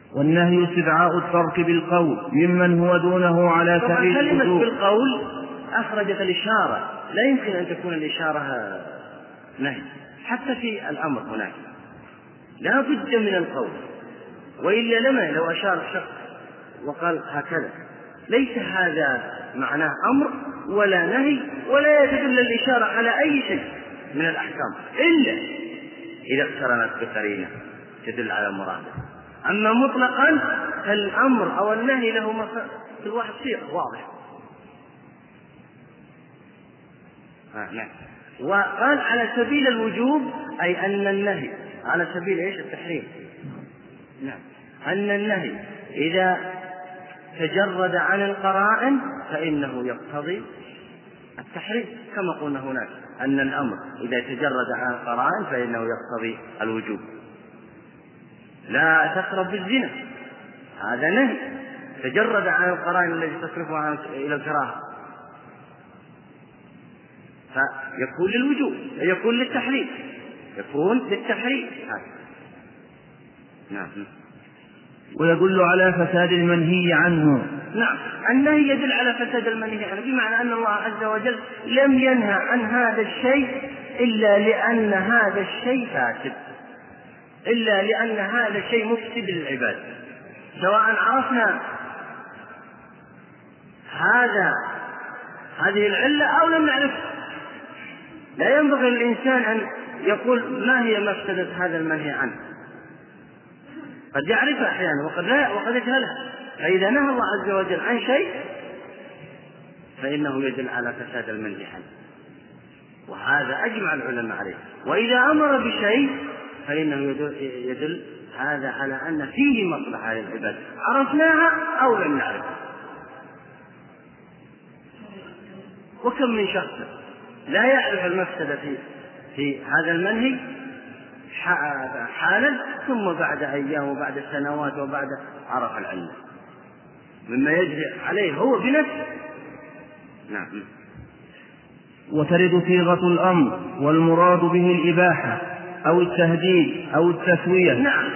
والنهي استدعاء الترك بالقول ممن هو دونه على سبيل الوجوب. كلمة بالقول أخرجت الإشارة، لا يمكن أن تكون الإشارة نهي. حتى في الأمر هناك لا بد من القول، وإلا لما لو أشار الشخص وقال هكذا ليس هذا معناه أمر ولا نهي، ولا يدل الإشارة على أي شيء من الأحكام إلا إذا اقترنت بقرينة تدل على مراده. أما مطلقا فالأمر أو النهي له في الواحد صيغة واضح. نعم. وقال على سبيل الوجوب، أي أن النهي على سبيل إيش؟ التحريم. نعم. أن النهي إذا تجرد عن القرائن فإنه يقتضي التحريم، كما قلنا هناك أن الأمر إذا تجرد عن القرائن فإنه يقتضي الوجوب. لا تقرب الزنا، هذا نهي تجرد عن القرائن التي تصرفها إلى الكراهة، فيكون للوجوب، يكون للتحريم، يكون للتحريم. نعم. ويدل على فساد المنهي عنه. نعم، النهي يدل على فساد المنهي عنه، بمعنى أن الله عز وجل لم ينهى عن هذا الشيء إلا لأن هذا الشيء فاسد، إلا لأن هذا الشيء مفسد للعباد، سواء عرفنا هذه العلة أو لم نعرفها. لا ينبغي للإنسان أن يقول ما هي مفسدة هذا المنهي عنه، قد يعرفها أحيانا وقد يجهلها. فإذا نهى الله عز وجل عن شيء فإنه يدل على فساد المنهي عنه، وهذا أجمع العلماء عليه. وإذا أمر بشيء فإنه يدل هذا على أن فيه مصلحة للعباد، عرفناها أو لم نعرفها. وكم من شخص لا يعرف المفسدة في هذا المنهي حالا، ثم بعد أيام وبعد سنوات وبعد عرف العلم، مما يجري عليه هو بنفسه. نعم. وترد صيغة الأمر والمراد به الإباحة أو التهديد أو التسوية. نعم.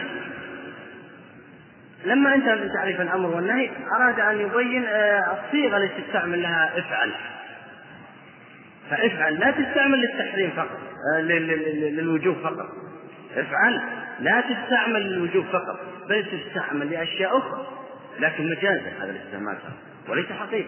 لما أنت تعرف الأمر والنهي أراد أن يبين الصيغة التي تستعمل لها افعل، فافعل لا تستعمل للتحريم فقط، للوجوب فقط. افعل لا تستعمل للوجوب فقط، بل تستعمل لأشياء أخرى، لكن مجازا هذا الاستعمال وليس حقيقي.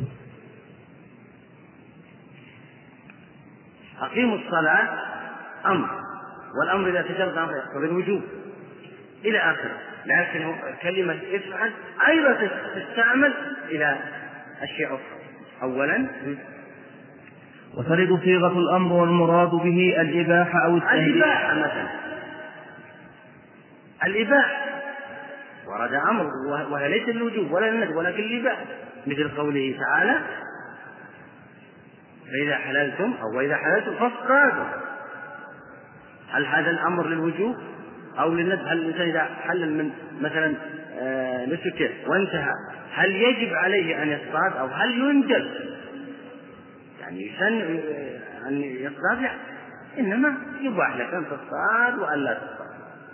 أقيموا الصلاة أمر، والأمر إذا تجرد عنه يقتضي الوجوب إلى آخره، لكن كلمة افعل أيضا تستعمل إلى أشياء أخرى. أولا وترد صيغة الأمر والمراد به الإباحة أو التهديد. الإباحة مثلا، الإباحة ورد أمر وهي ليس الوجوب ولا الندب ولكن الإباحة، مثل قوله تعالى فإذا حللتم أو وإذا حللتم فاصطادوا. هل هذا الأمر للوجوب أو للندب؟ هل الإنسان إذا حلل من مثلا نسكه وانتهى هل يجب عليه أن يصطاد أو هل يندب؟ يعني يسن أن يصطاد، يعني إنما يباح لك أن تصطاد وأن لا تصطاد،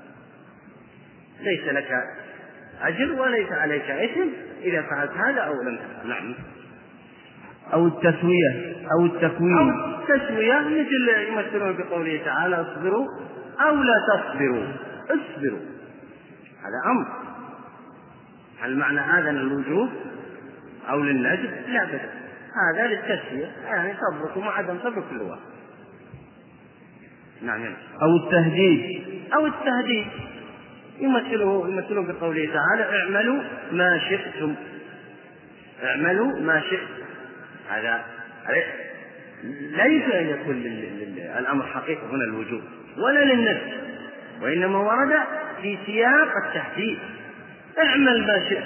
ليس لك أجر وليس عليك إثم إذا فعلت هذا أو لم تفعل. نعم. أو التسوية أو التكوين. أو التسوية مثل يمثلون بقوله تعالى اصبروا أو لا تصبروا، اصبروا، هذا أمر. هل معنى هذا للوجوب أو للندب؟ لا بد، هذا للتسوية، يعني صبركم وعدم صبر كل واحد. نعم. أو التهديد. أو التهديد يمثلون بقوله تعالى اعملوا ما شئتم، اعملوا ما شئتم. هذا ليس أن يكون الأمر حقيقة هنا الوجوب ولا للنفس، وإنما ورد في سياق التهديد، اعمل ما شئت.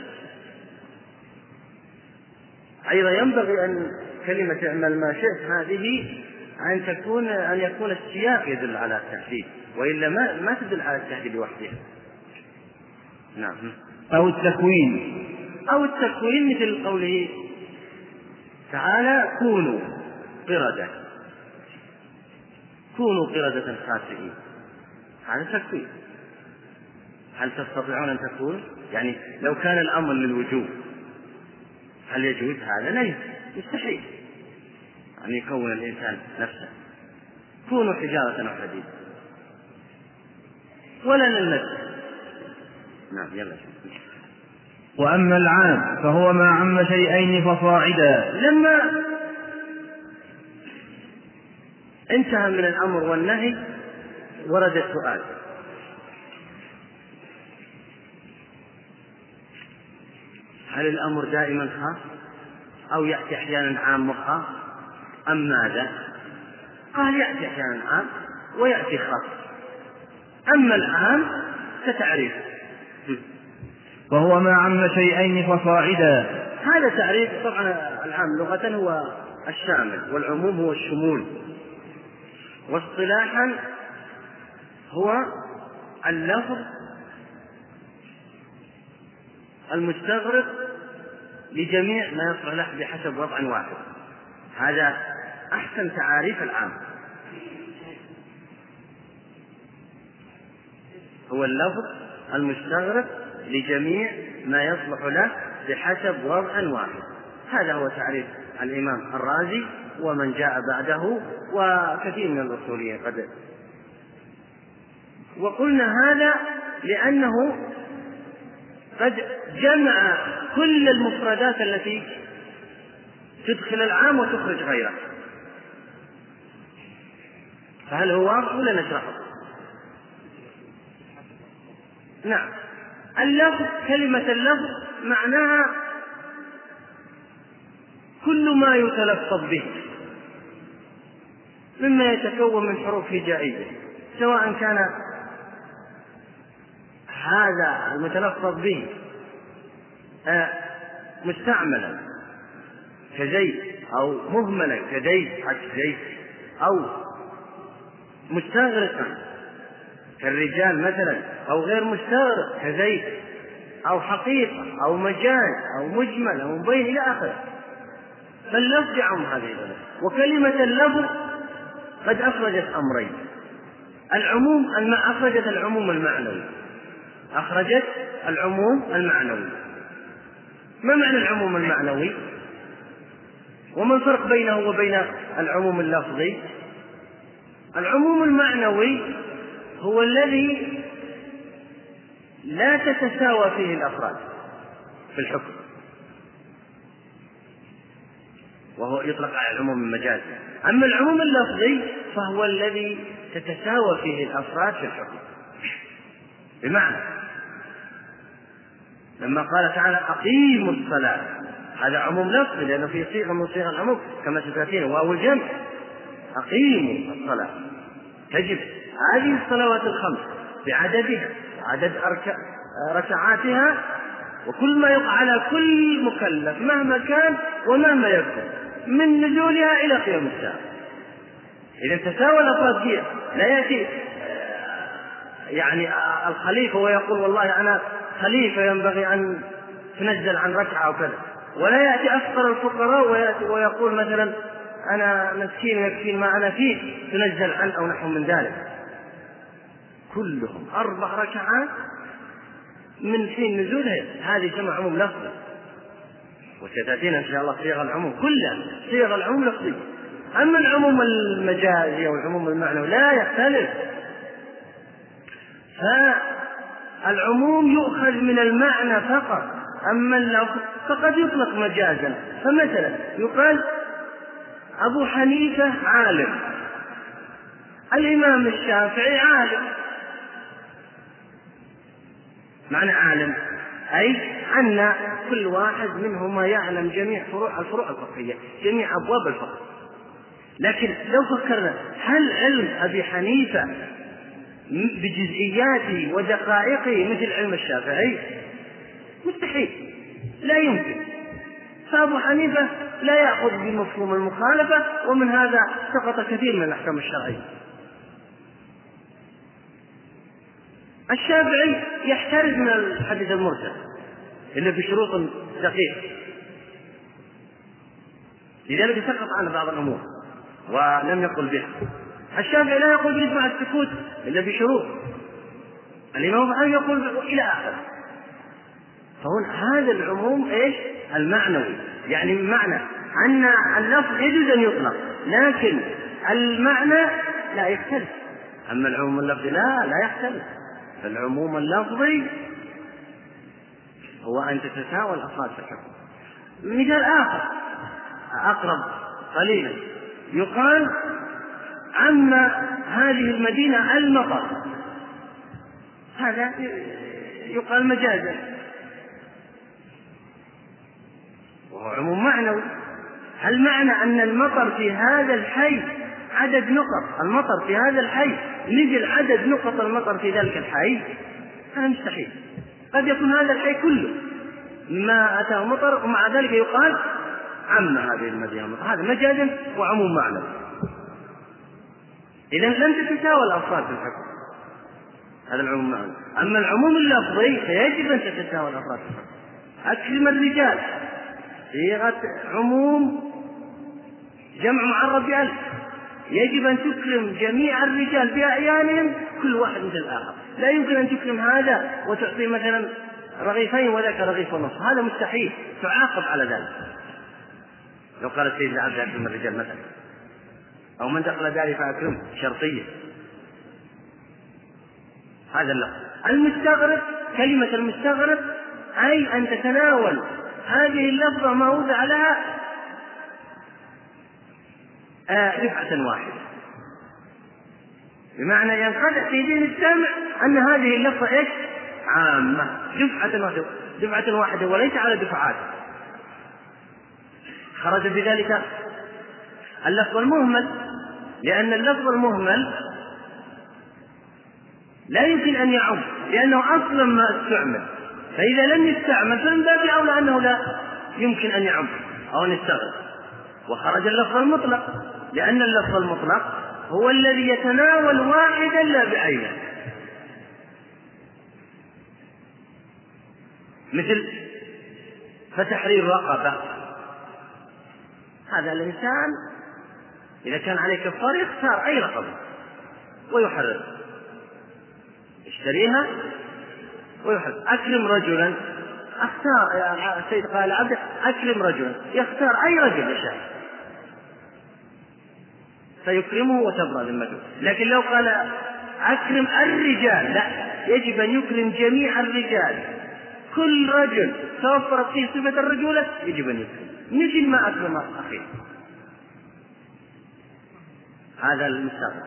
أيضا ينبغي أن كلمة اعمل ما شئت هذه أن يكون السياق يدل على التهديد، وإلا ما تدل على التهديد لوحدها. نعم. أو التكوين. أو التكوين مثل قوله تعالى كونوا قردة خاسئين، هذا تكوين. هل تستطيعون أن تكونوا؟ يعني لو كان الأمر للوجوب هل يجوز هذا؟ لا، يستحيل. أن يكون الإنسان نفسه، كونوا حجارة أو حديد ولا نلمس. نعم يلا. وأما العام فهو ما عم شيئين فصاعدا. لما انتهى من الأمر والنهي ورد السؤال: هل الأمر دائما خاص أو يأتي أحيانا عام وخاص أم ماذا؟ قال يأتي أحيانا عام ويأتي خاص. أما العام كتعريف، وهو ما عم شيئين فصاعدا. هذا تعريف. طبعا العام لغة هو الشامل والعموم هو الشمول، واصطلاحا هو اللفظ المستغرق لجميع ما يصلح له بحسب وضع واحد. هذا أحسن تعاريف العام، هو اللفظ المستغرق لجميع ما يصلح له بحسب وضع واحد. هذا هو تعريف الإمام الرازي ومن جاء بعده وكثير من الأصوليين قد. وقلنا هذا لأنه قد جمع كل المفردات التي تدخل العام وتخرج غيره. فهل هو واضح ولا نشرحه؟ نعم. اللفظ، كلمة اللفظ معناها كل ما يتلفظ به مما يتكون من حروف هجائية، سواء كان هذا المتلفظ به مستعملا كزيد أو مهملا كزيد زيد، أو مستغرقا كالرجال مثلا، أو غير مستغرق كزيد، أو حقيقة أو مجاز أو مجمل أو مبين إلى آخره. فاللفظ يعم هذه الأمور. وكلمة اللفظ قد أخرجت أمرين: العموم أخرجت العموم المعنوي، أخرجت العموم المعنوي. ما معنى العموم المعنوي؟ وما الفرق بينه وبين العموم اللفظي؟ العموم المعنوي هو الذي لا تتساوى فيه الأفراد في الحكم، وهو يطلق على العموم المجازي. أما العموم اللفظي فهو الذي تتساوى فيه الأفراد في الحكم. بمعنى لما قال تعالى أقيموا الصلاة، هذا عموم لفظي لأنه فيه صيغة من صيغ العموم كما ستأتينا، واو الجمع. أقيموا الصلاة تجب هذه الصلوات الخمس بعددها، عدد ركعاتها، وكل ما يقع على كل مكلف مهما كان ومهما يكون من نزولها إلى قيام الساعة. إذا تساوى الأفراد فيها، لا يأتي يعني الخليفة ويقول والله أنا خليفة ينبغي أن تنزل عن ركعة أو كذا، ولا يأتي أفقر الفقراء ويقول مثلا أنا مسكين يكفي ما أنا فيه تنزل عن أو نحو من ذلك. كلهم 4 ركعات من حين نزولها، هذه جمع عموم لفظي. وستأتينا إن شاء الله صيغ العموم كلها صيغ العموم لفظي. أما العموم المجازي أو العموم المعنوي لا يختلف. فالعموم يؤخذ من المعنى فقط، أما اللفظ فقد يطلق مجازا. فمثلا يقال أبو حنيفة عالم، الإمام الشافعي عالم. معنى عالم أي أن كل واحد منهما يعلم جميع الفروع الفقهية، جميع أبواب الفقه. لكن لو فكرنا هل علم أبي حنيفة بجزئياته ودقائقه مثل علم الشافعي؟ مستحيل، لا يمكن. فأبو حنيفة لا يأخذ بمفهوم المخالفة، ومن هذا سقط كثير من الأحكام الشرعية. الشافعي يحترز من الحديث المرسل إلا بشروط دقيقة، لذلك سقط عنه بعض الأمور ولم يقل بها. الشافعي لا يقول بإجماع السكوت إلا بشروط، الإمام أحمد يقول إلى آخره. فهنا هذا العموم إيش؟ المعنوي، يعني معنى أن اللفظ يجوز أن يطلق لكن المعنى لا يختلف. أما العموم اللفظي لا يختلف. فالعموم اللفظي هو أن تتساوى الأفراد في الحكم. مثال آخر أقرب قليلا، يقال عم هذه المدينة المطر، هذا يقال مجازا وهو عموم معنوي. هل معنى أن المطر في هذا الحي عدد نقط المطر في هذا الحي نزل عدد نقط المطر في ذلك الحي؟ هذا مستحيل. قد يكون هذا الحي كله ما أتاه مطر ومع ذلك يقال عم هذه المدينة مطر، هذا مجازا وعموم معنوي. إذن لم تتساوى الألفاظ في الحكم، هذا العموم معنوي. أما العموم اللفظي فيجب أن تتساوى الألفاظ في الحكم. أكرم الرجال صيغة عموم جمع معرب بألف، يجب أن تكرم جميع الرجال بأعيانهم كل واحد مثل الآخر. لا يمكن أن تكرم هذا وتعطي مثلا رغيفين وذاك رغيف ونصف، هذا مستحيل، تعاقب على ذلك. لو قال السيد العبد أكرم الرجال مثلا، أو من دخل داري فأكرم شرطية، هذا اللفظ. المستغرب، كلمة المستغرب أي أن تتناول هذه اللفظة ما وضع لها دفعة واحدة، بمعنى ينقطع في دين السامع أن هذه اللفظة إيش؟ عامة، دفعة واحدة وليس على دفعات. خرج بذلك اللفظ المهمل، لأن اللفظ المهمل لا يمكن أن يعم لأنه أصلا ما استعمل، فإذا لم يستعمل فمن باب أولى أنه لا يمكن أن يعم أو أن يستغرق. وخرج اللفظ المطلق، لأن اللفظ المطلق هو الذي يتناول واحدا لا بعينه، مثل فتحرير رقبة، هذا الإنسان إذا كان عليه كفار يختار أي رقبة ويحرر، يشتريها ويحرر. أكرم رجلا، اختار السيد قال عبد أكرم رجلا، يختار أي رجل يشاء فيكرمه وتبرأ ذمته. لكن لو قال أكرم الرجال، لا، يجب أن يكرم جميع الرجال، كل رجل توفرت فيه صفة الرجولة يجب أن يكرم، مثل ما أكرم أخيه. هذا المستغرب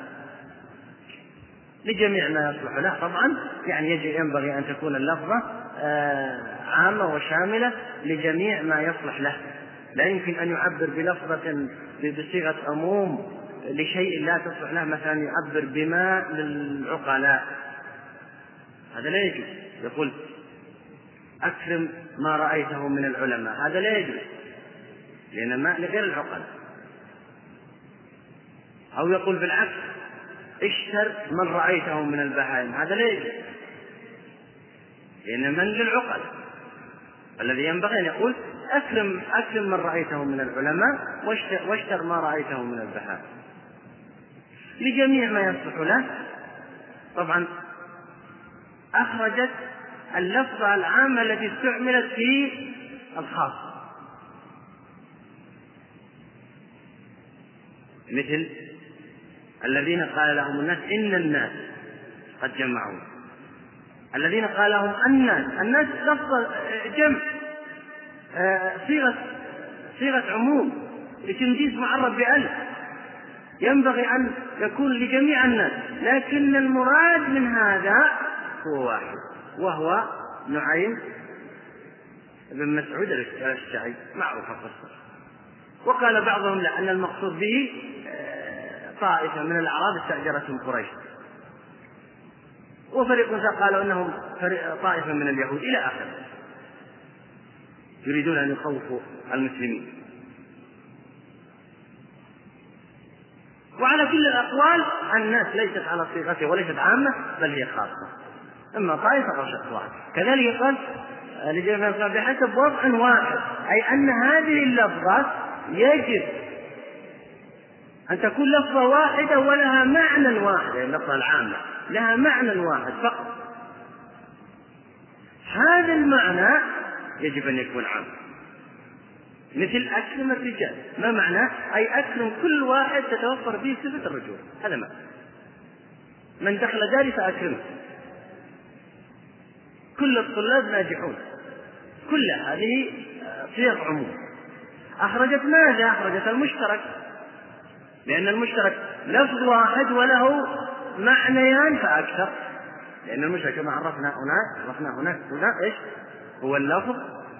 لجميع ما يصلح له. طبعا يعني ينبغي أن تكون اللفظة عامة وشاملة لجميع ما يصلح له، لا يمكن أن يعبر بلفظة بصيغة عموم لشيء لا تصلح له، مثلا يعبر بما للعقلاء، هذا لا يجوز. يقول أكرم ما رأيته من العلماء، هذا لا يجوز لأن ما لغير العقلاء. أو يقول بالعكس اشتر من رأيته من البهائم، هذا لا يجوز لأن من للعقل. الذي ينبغي أن يقول أكرم من رأيته من العلماء واشتر ما رأيته من البهائم لجميع ما يصلح له. طبعا أخرجت اللفظة العامة التي استعملت في الخاص، مثل الذين قال لهم الناس إن الناس قد جمعوا، الذين قال لهم الناس لفظ جمع، صيغة عموم لتنجيز معرب بألف، ينبغي أن يكون لجميع الناس، لكن المراد من هذا هو واحد وهو نعيم بن مسعود الأشجعي معروف القصة. وقال بعضهم لأن المقصود به طائفة من الأعراب استأجرتهم قريش، وفريق قالوا أنهم طائفة من اليهود إلى آخره، يريدون أن يخوفوا المسلمين. وعلى كل الأقوال الناس ليست على صيغته وليست عامة بل هي خاصة، إما طائفة أو شخص واحد. كذلك قال بحسب وضع واحد، أي أن هذه اللفظة يجب أن تكون لفظة واحدة ولها معنى واحد، يعني اللفظة العامة لها معنى واحد فقط، هذا المعنى يجب أن يكون عام مثل أكرم الرجال. ما معناه؟ أي أكرم كل واحد تتوفر فيه صفة الرجولة، هذا معنى من دخل داري فأكرمه. كل الطلاب ناجحون، كل هذه صيغ عموم. أخرجت ماذا؟ أخرجت المشترك، لأن المشترك لفظ واحد وله معنيان فأكثر، لأن المشترك كما عرفنا هناك إيش هو اللفظ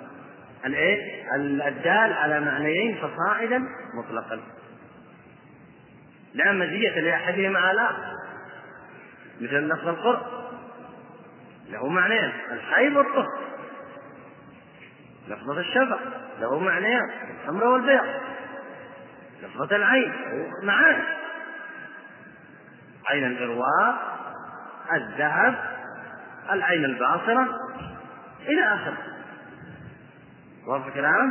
الدال على معنيين فصاعدا مطلقا، لا مزية لأحدهما على الآخر. مثل لفظ القرء له معنيان، الحيض والطهر. لفظة الشفق له معنيان، الحمر والبيض. لفظة العين معاني، عين الإرواء، الذهب، العين الباصرة إلى آخره. واضح كلام؟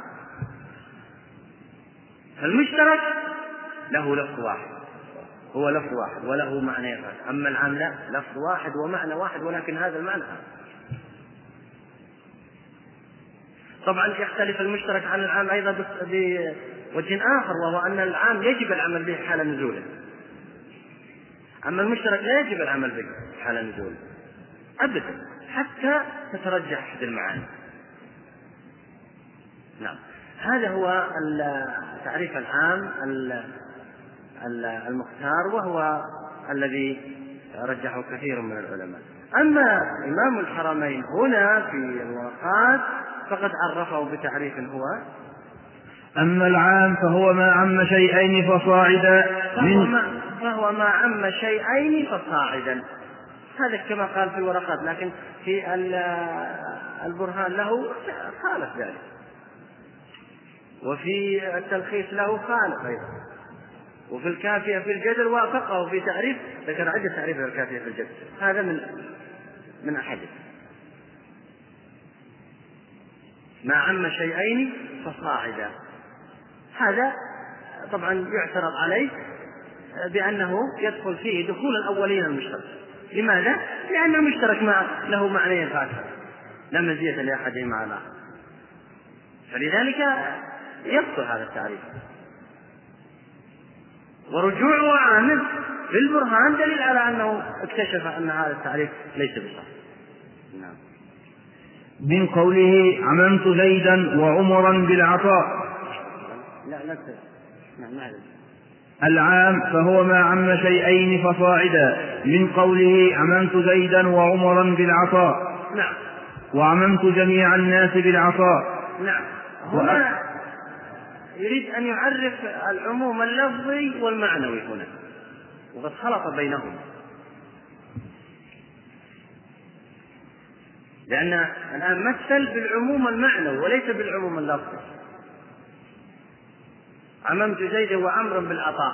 فالمشترك له لفظ واحد، هو لفظ واحد وله معنى واحد. أما العام لا، لفظ واحد ومعنى واحد، ولكن هذا المعنى طبعا يختلف المشترك عن العام أيضا بوجه آخر، وهو أن العام يجب العمل به حال نزوله، أما المشترك لا يجب العمل به حال نزوله أبدا حتى تترجح أحد المعاني. نعم، هذا هو التعريف العام المختار، وهو الذي رجحه كثير من العلماء. أما إمام الحرمين هنا في الورقات فقد عرفه بتعريف هو: أما العام فهو ما عم شيئين فصاعدا، فهو ما عم شيئين فصاعدا. هذا كما قال في الورقات، لكن في البرهان له خالف ذلك، وفي التلخيص له خالف أيضا، وفي الكافية في الجدل وافقه في تعريف، ذكر عدة تعريف الكافية في الجدل، هذا من أحده. ما عم شيئين فصاعدا، هذا طبعا يعترض عليه بأنه يدخل فيه دخول الأولين المشترك. لماذا؟ لأن المشترك له معنيين فاكثر، لا مزية لأحدهما على الآخر، فلذلك يبطل هذا التعريف. ورجوعه عامل في البرهان دليل على أنه اكتشف أن هذا التعريف ليس بصحيح. نعم. من قوله عممت زيدا وعمرا بالعطاء. العام فهو ما عم شيئين فصاعدا، من قوله عممت زيدا وعمرا بالعطاء. نعم. وعممت جميع الناس بالعطاء. نعم. هنا يريد أن يعرف العموم اللفظي والمعنوي هنا، وقد خلط بينهم، لأن الآن مثل بالعموم المعنوي وليس بالعموم اللفظي. عممت زيدا وعمرا بالعطاء،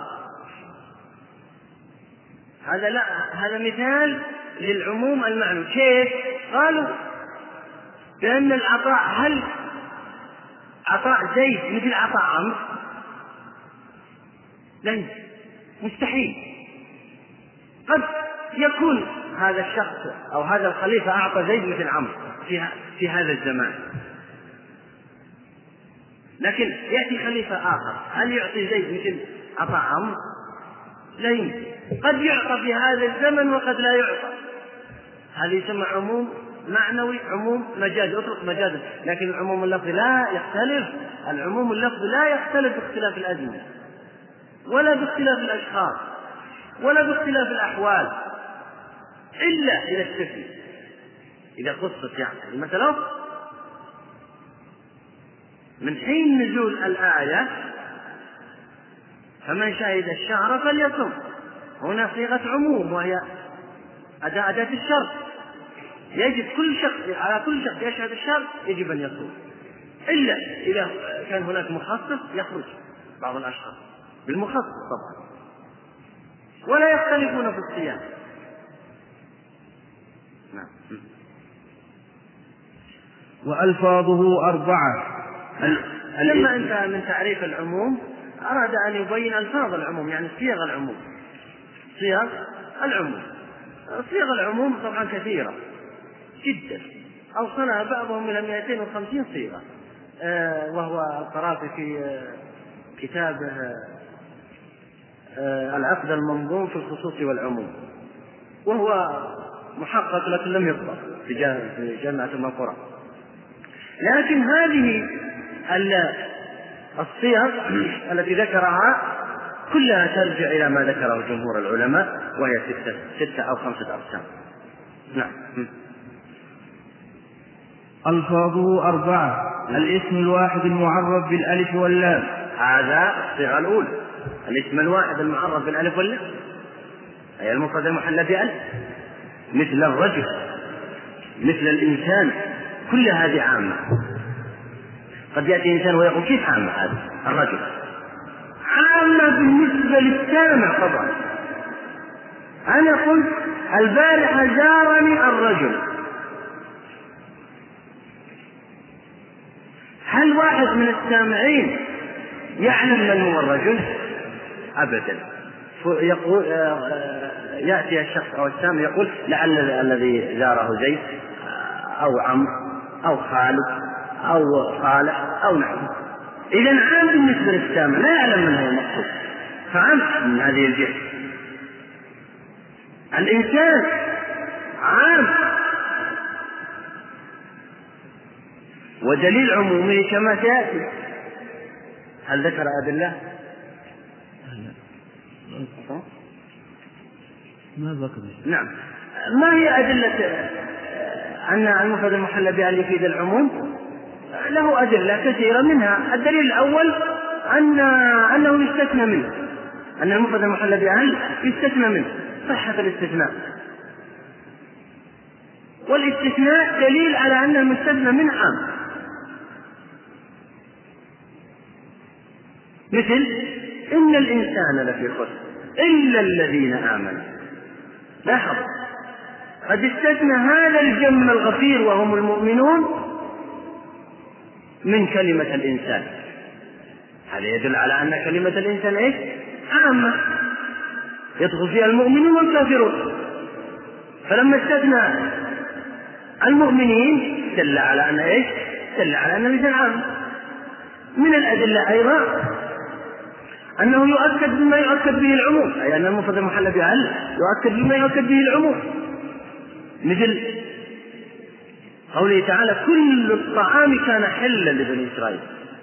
هذا مثال للعموم المعنوي. كيف؟ قالوا بأن العطاء، هل عطاء زيد مثل عطاء عمرو؟ لا، مستحيل. قد يكون هذا الشخص أو هذا الخليفة أعطى زيد مثل عمرو في هذا الزمان، لكن يأتي خليفة آخر هل يعطي زيد مثل عطاء عمرو؟ لا يمكن. قد يعطى في هذا الزمن وقد لا يعطى. هذا يسمى عموم معنوي، عموم مجازي، اطلق مجازا. لكن العموم اللفظي لا يختلف، العموم اللفظي لا يختلف باختلاف الأزمنة ولا باختلاف الأشخاص ولا باختلاف الأحوال، إلا إذا استثنى، إذا خصت يعني مثلا من حين نزول الآية فمن شهد الشهر فليصم. هنا صيغة عموم وهي أداة الشرط، يجب على كل شخص يشهد الشهر يجب أن يصوم، إلا إذا كان هناك مخصص يخرج بعض الأشخاص بالمخصص طبعا، ولا يختلفون في الصيام. وألفاظه 4. لما انتهى من تعريف العموم أراد أن يبين ألفاظ العموم، يعني صيغ العموم. صيغ العموم طبعا كثيرة جدا، أوصلها بعضهم إلى 250 صيغة. وهو القرافي في كتابه العقد المنظوم في الخصوص والعموم، وهو محقق لكن لم يطبع في جامعة أم القرى. لكن هذه الصيغ التي ذكرها كلها ترجع إلى ما ذكره جمهور العلماء، وهي 6 أو 5 أقسام. نعم. ألفاظه 4: الاسم الواحد المعرف بالألف واللام. هذا الصيغة الأولى، الاسم الواحد المعرف بالألف واللام، أي المفرد المحلى بألف، مثل الرجل، مثل الإنسان، كل هذه عامة. قد يأتي إنسان ويقول كيف عامة هذا الرجل؟ عامة بالنسبة للسامع طبعا. أنا قلت البارحة زارني الرجل، هل واحد من السامعين يعلم من هو الرجل؟ أبدا. يقول يأتي الشخص أو السامع يقول لعل الذي زاره زيد أو عمرو أو خالد أو صالح أو نحو. إذن عام بالنسبة للسامع، لا يعلم من هو المقصود، فعام من هذه الجهة. الإنسان عام، ودليل عمومه كما سيأتي. هل ذكر أدلة؟ ما ذكر. نعم. ما هي أدلة أن المفرد المحلى بأل يفيد العموم؟ له أدلة كثيرة، منها الدليل الأول أنه يستثنى منه، أن المفرد المحلى بأل يستثنى منه، صحة الاستثناء، والاستثناء دليل على أن المستثنى منه عام. مثل إن الإنسان لفي خسر إلا الذين آمنوا. لاحظ، قد استثنى هذا الجم الغفير وهم المؤمنون من كلمة الإنسان، هذا يدل على أن كلمة الإنسان إيش؟ عامة، يدخل فيها المؤمنون والكافرون. فلما استثنى المؤمنين دل على أن إيش؟ دل على أن الإنسان عام. من الأدلة أيضا أنه يؤكد بما يؤكد به العموم، أي أن المفرد المحلى بأل يؤكد بما يؤكد به العموم، مثل قوله تعالى كل الطعام كان حلا لبني إسرائيل.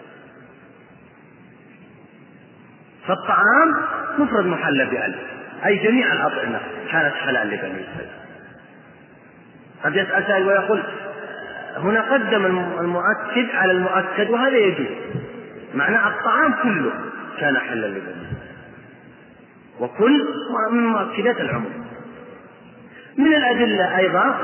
فالطعام مفرد محلى بأل، أي جميع الأطعمة كانت حلال لبني إسرائيل. قد يسأل سائل ويقول هنا قدم المؤكد على المؤكد، وهذا يجوز، معنى الطعام كله كان حلا لبني إسرائيل، وكل من مؤكدات العموم. من الأدلة أيضا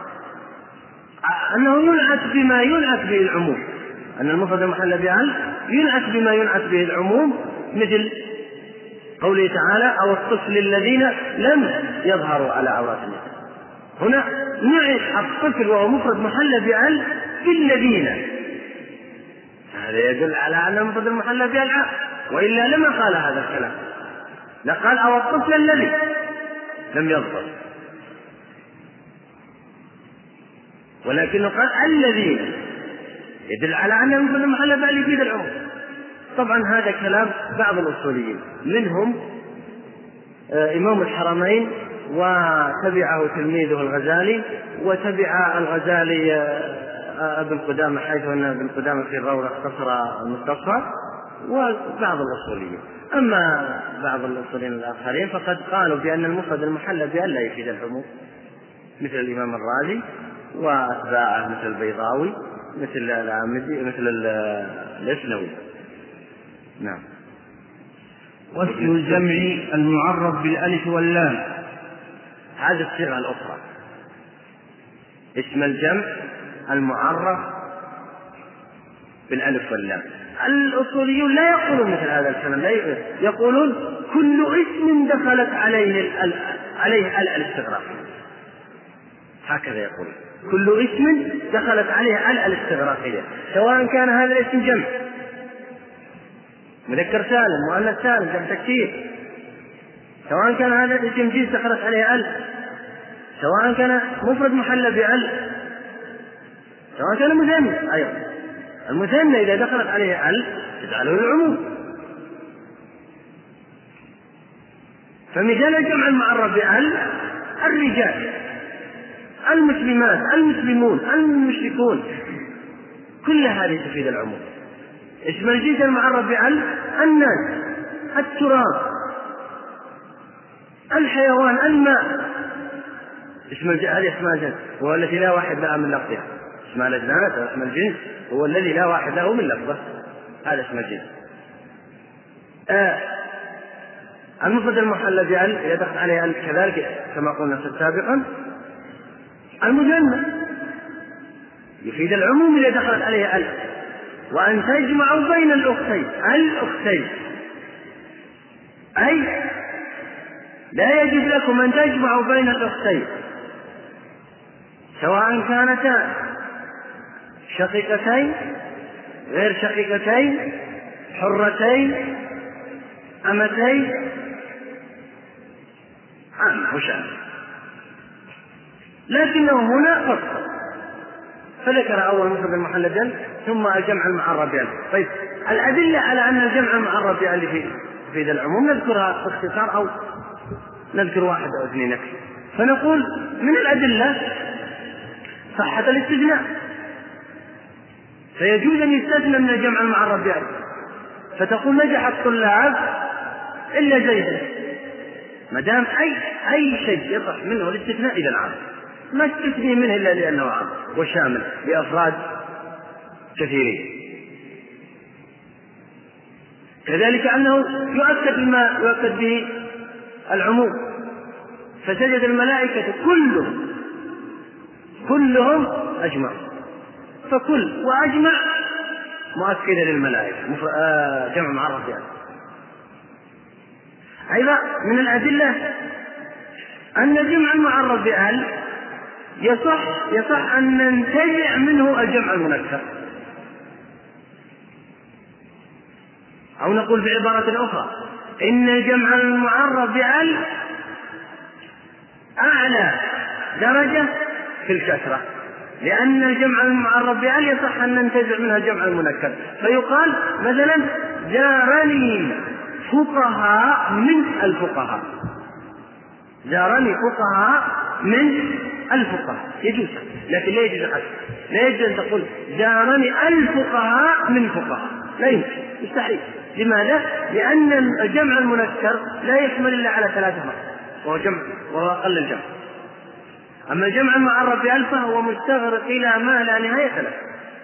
أنه ينعت بما ينعت به العموم، أن المفرد المحلى بأل ينعت بما ينعت به العموم، مثل قوله تعالى أو الطفل الذين لم يظهروا على عورات النساء. هنا نعت الطفل وهو مفرد محلى بأل بالذين، هذا يدل على أن المفرد المحلى بأل عام، وإلا لما قال هذا الكلام، لقال أو الطفل الذي لم يظهر، ولكنه قال الذين، يدل على أن المفرد المحلى بأل يفيد العموم. طبعا هذا كلام بعض الأصوليين، منهم إمام الحرمين وتبعه تلميذه الغزالي، وتبع الغزالي ابن قدامة، حيث أن ابن قدامة في الروضة اختصر المستصفى، وبعض الأصوليين. أما بعض الأصوليين الآخرين فقد قالوا بأن المفرد المحلى بأل لا يفيد العموم، مثل الإمام الرازي وأتباعه مثل البيضاوي مثل العامدي مثل الإسنوي. نعم. واسم الجمع المعرف بالألف واللام. هذه الصيغة الأخرى، اسم الجمع المعرف بالألف واللام. الأصوليون لا يقولون مثل هذا الكلام، لا يقولون كل اسم دخلت عليه الاستغراقية، هكذا يقول كل اسم دخلت عليه الاستغراقية، سواء كان هذا الاسم جمع مذكر سالم مؤنث سالم جمع تكسير، سواء كان هذا الاسم جنس دخلت عليه ال، سواء كان مفرد محلى بال، سواء كان مثنى أيضا، المثنى إذا دخلت عليه ال تجعله العموم. فمثال الجمع المعرف بال: الرجال، المسلمات، المسلمون، المشركون، كل هذه تفيد العموم. اسم الجنس المعرف بال: الناس، التراب، الحيوان، الماء. هذه اسماء الجنس هو التي لا واحد لها من لفظها. اسماء الأجناس واسم الجنس هو الذي لا واحد له من لفظه، هذا اسم الجنس. المفرد المحل بال إذا دخل عليه ال كذلك كما قلنا سابقا. المثنى يفيد العموم إذا دخلت عليه ال. وأن تجمعوا بين الأختين، الأختين، أي لا يجوز لكم أن تجمعوا بين الأختين سواء كانتا شقيقتين، غير شقيقتين، حرتين، أمتين، وشان. لكنه هنا فصل، فذكر أول مفرد المحل بال ثم الجمع المعرف بال. طيب الأدلة على أن الجمع المعرف بال في ذا العموم نذكرها باختصار أو نذكر واحد أو اثنين يكفي. فنقول من الأدلة صحة الاستثناء، فيجوز أن يستثنى من الجمع المعرف بال، فتقول نجح الطلاب إلا زيدا، ما دام أي شيء يصح منه الاستثناء إلى العام، ما استثني منه إلا لأنه عام وشامل لأفراد كثيرين. كذلك أنه يؤكد ما يؤكد به العموم، فسجد الملائكة كلهم أجمع، فكل وأجمع مؤكدة للملائكة، جمع معرف يعني. أيضا من الأدلة أن الجمع المعرف بال يصح أن ننتزع منه الجمع المنكر، أو نقول بعبارة أخرى إن الجمع المعرف بال أعلى درجة في الكثرة، لأن الجمع المعرف بال يصح أن ننتزع منها الجمع المنكر. فيقال مثلا جارني فقهاء من الفقهاء، جارني فقهاء من الفقهاء يجوز، لكن لا يجوز حد، لا يجوز أن تقول جارني الفقهاء من فقهاء، لا يمكن، مستحيل. لماذا؟ لأن الجمع المنكر لا يشمل إلا على 3 وهو أقل الجمع. أما الجمع المعرف بال فهو مستغرق إلى ما لا نهاية له.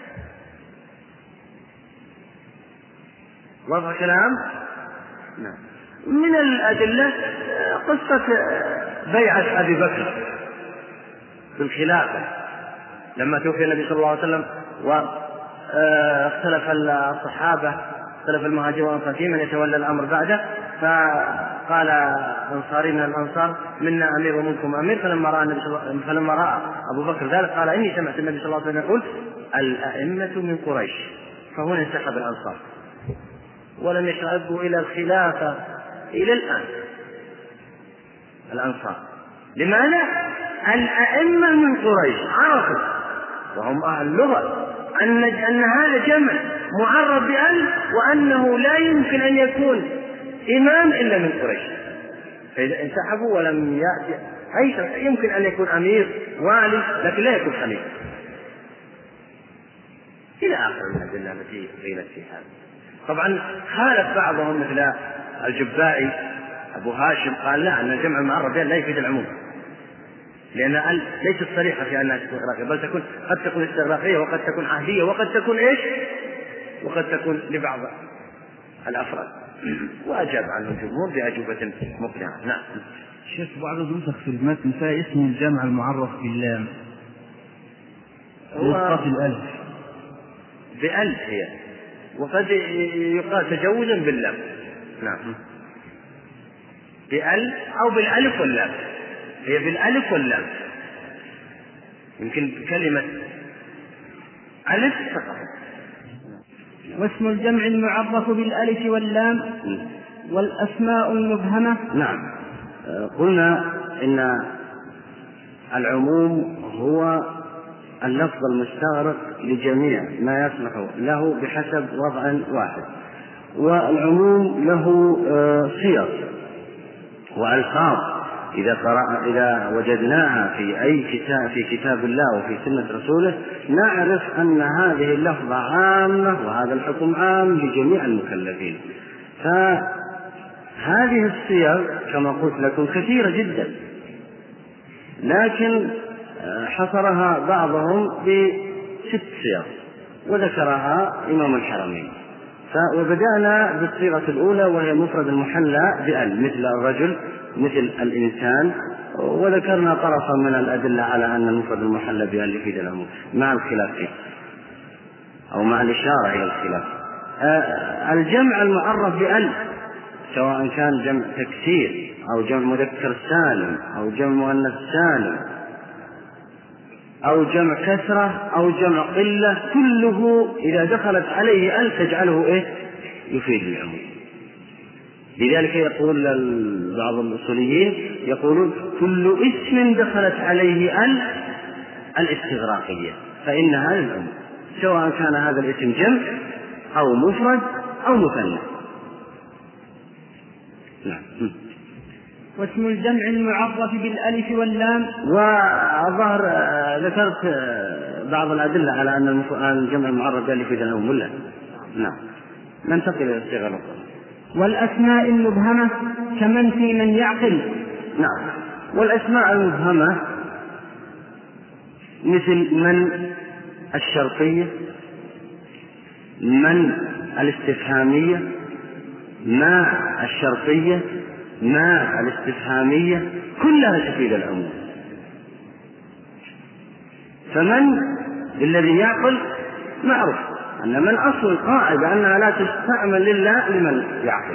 واضح كلام؟ نعم. من الأدلة قصة بيعة أبي بكر بالخلافة لما توفي النبي صلى الله عليه وسلم، واختلف الصحابة، اختلف المهاجرون والأنصار في من يتولى الأمر بعده، فقال أنصاري من الأنصار منا أمير ومنكم أمير. فلما رأى أبو بكر ذلك قال إني سمعت النبي صلى الله عليه وسلم يقول الأئمة من قريش، فهنا انسحب الأنصار ولم يشربوا إلى الخلافة إلى الآن الأنصار. لماذا؟ الأئمة من قريش عرفوا وهم أهل اللغة أن هذا جمع معرف بأل، وأنه لا يمكن أن يكون إمام إلا من قريش، فإذا انسحبوا ولم يأتي أي يمكن أن يكون أمير والي لكن لا يكون خليفة إلى آخر الأدلة التي بينت في هذا. طبعا خالف بعضهم مثل الجبائي أبو هاشم قال لا، أن الجمع المعرف لا يفيد العموم، لأن ليست صريحة في أنها استغراقية، بل قد تكون استغراقية وقد تكون عهدية وقد تكون وقد تكون لبعض الأفراد. وأجاب عنه الجمهور بأجوبة مقنعة. نعم. شيخ بعض النسخ في المتن فيها اسم الجمع المعرف باللام وإسقاط الألف بألف هي، وقد يقال تجوزا باللام. نعم، بألف أو بالألف واللام، هي بالألف واللام، يمكن كلمة ألف فقط. واسم الجمع المعرف بالألف واللام والأسماء المبهمة. نعم. قلنا إن العموم هو اللفظ المستغرق لجميع ما يصلح له بحسب وضع واحد، والعموم له صيغ وألفاظ إذا وجدناها في أي كتاب في كتاب الله وفي سنة رسوله نعرف أن هذه اللفظة عامة وهذا الحكم عام لجميع المكلفين. فهذه الصيغ كما قلت لكم كثيرة جدا، لكن حصرها بعضهم ب6 صيغ وذكرها إمام الحرمين. وبدأنا بالصيغة الأولى وهي مفرد المحلى بأل، مثل الرجل مثل الإنسان، وذكرنا طرفا من الأدلة على أن المفرد المحلى بأل يفيد العموم مع الخلاف فيه أو مع الإشارة إلى الخلاف. الجمع المعرف بأل سواء كان جمع تكسير أو جمع مذكر سالم أو جمع مؤنث سالم أو جمع كثرة أو جمع قلة، كله إذا دخلت عليه أل تجعله يفيد العموم. لذلك يقول بعض الأصوليين يقولون كل اسم دخلت عليه أل الاستغراقية فإنها للعموم، سواء كان هذا الاسم جمع أو مفرد أو مثنى. نعم. واسم الجمع المعرف بالألف واللام. والظاهر ذكرت بعض الأدلة على أن الجمع المعرف بالألف واللام ولا؟ نعم. ننتقل إلى الصيغة الأخرى. والأسماء المبهمة كمن في من يعقل. نعم. والأسماء المبهمة مثل من الشرطية، من الاستفهامية، ما الشرطية، ما الاستفهامية، كلها تفيد العموم. فمن الذي يعقل معروف أن من أصل القاعدة أنها لا تستعمل إلا لمن يعقل.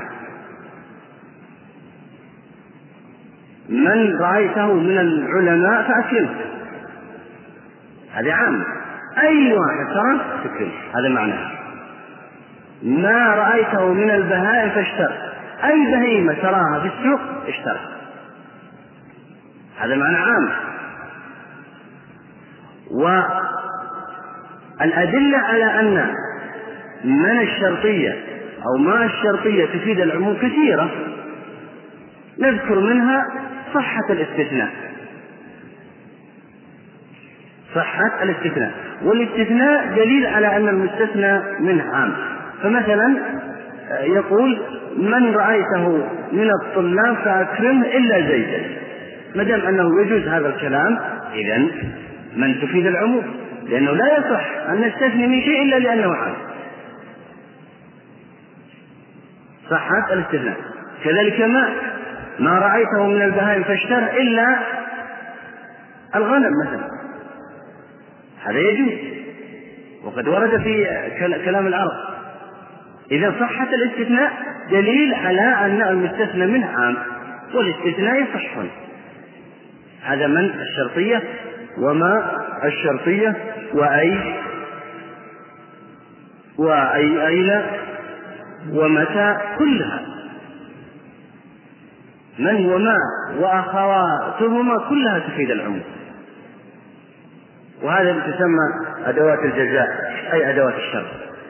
من رأيته من العلماء فأكرمه، هذا عام، أي واحد ترى تكرمه، هذا معناه. ما رأيته من البهائم فاشتر، أي بهيمة تراها في السوق اشترى، هذا معنى عام. والأدلة على أن من الشرطية أو ما الشرطية تفيد العموم كثيرة، نذكر منها صحة الاستثناء. صحة الاستثناء، والاستثناء دليل على أن المستثنى منه عام. فمثلا يقول من رأيته من الطلاب فأكرمه إلا زيدا، ما دام أنه يجوز هذا الكلام إذن من تفيد العموم، لأنه لا يصح أن نستثني من شيء إلا لأنه عام. صحة الاستثناء. كذلك ما رأيته من البهائم فاشتر إلا الغنم مثلا، هذا يجوز وقد ورد في كلام العرب. إذا صحة الاستثناء دليل على أن المستثنى منه عام والاستثناء يصحون. هذا من الشرطية وما الشرطية وأي أين ومتى، كلها من وما وأخواتهما كلها تفيد العموم. وهذا تسمى أدوات الجزاء أي أدوات الشرط.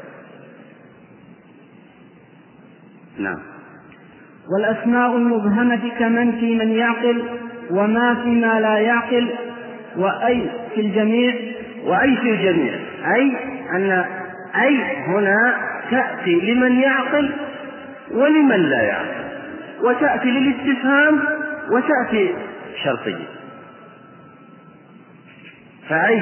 نعم. والأسماء المبهمة كمن في من يعقل، وما فيما لا يعقل، وأي في الجميع. وأي في الجميع، أي أن أي هنا تأتي لمن يعقل ولمن لا يعقل، وتأتي للاستفهام وتأتي شرطية. فأي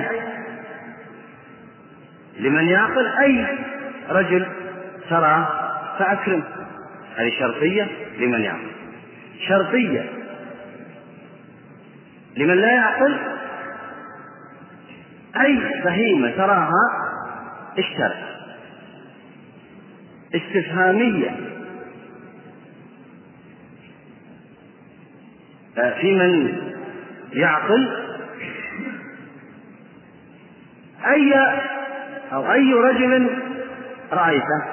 لمن يعقل أي رجل تراه فأكرم، هذه شرطية لمن يعقل. شرطية لمن لا يعقل أي بهيمة تراها اشترى. استفهامية في من يعقل أي رجل رأيته،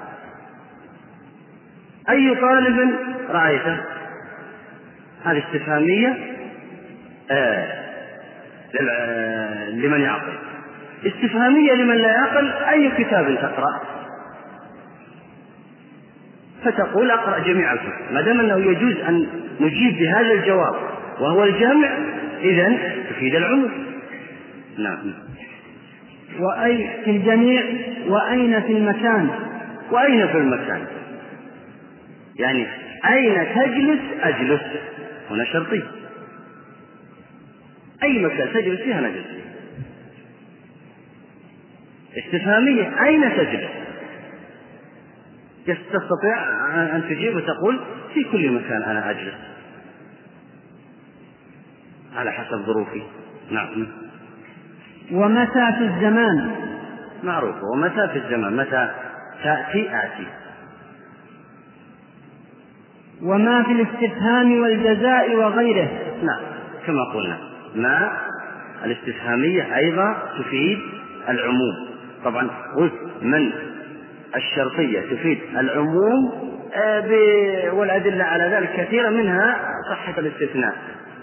أي طالب رأيته، هذه استفهامية لمن يعقل. استفهامية لمن لا يعقل: أي كتاب تقرأ؟ فتقول: أقرأ جميع الكتب. ما دام أنه يجوز أن نجيب بهذا الجواب وهو الجامع، إذن تفيد العموم. نعم. وأي في الجميع، وأين في المكان. وأين في المكان يعني أين تجلس؟ أجلس، هنا شرطي، أي مكان تجلس فيها نجلس. استفهامية: أين تجلس؟ تستطيع أن تجيب وتقول: في كل مكان أنا أجلس على حسب ظروفي. نعم. ومتى في الزمان. معروف. ومتى في الزمان، متى تأتي آتي. وما في الاستفهام والجزاء وغيره. نعم كما قلنا، ما الاستفهامية أيضا تفيد العموم. طبعا قلت من الشرطية تفيد العموم، والأدلة على ذلك كثيرة، منها صحة الاستثناء.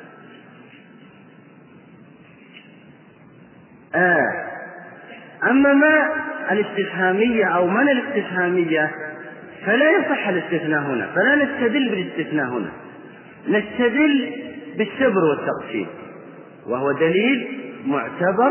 أما ما الاستفهامية أو من الاستفهامية فلا يصح الاستثناء هنا، فلا نستدل بالاستثناء هنا، نستدل بالسبر والتقسيم، وهو دليل معتبر،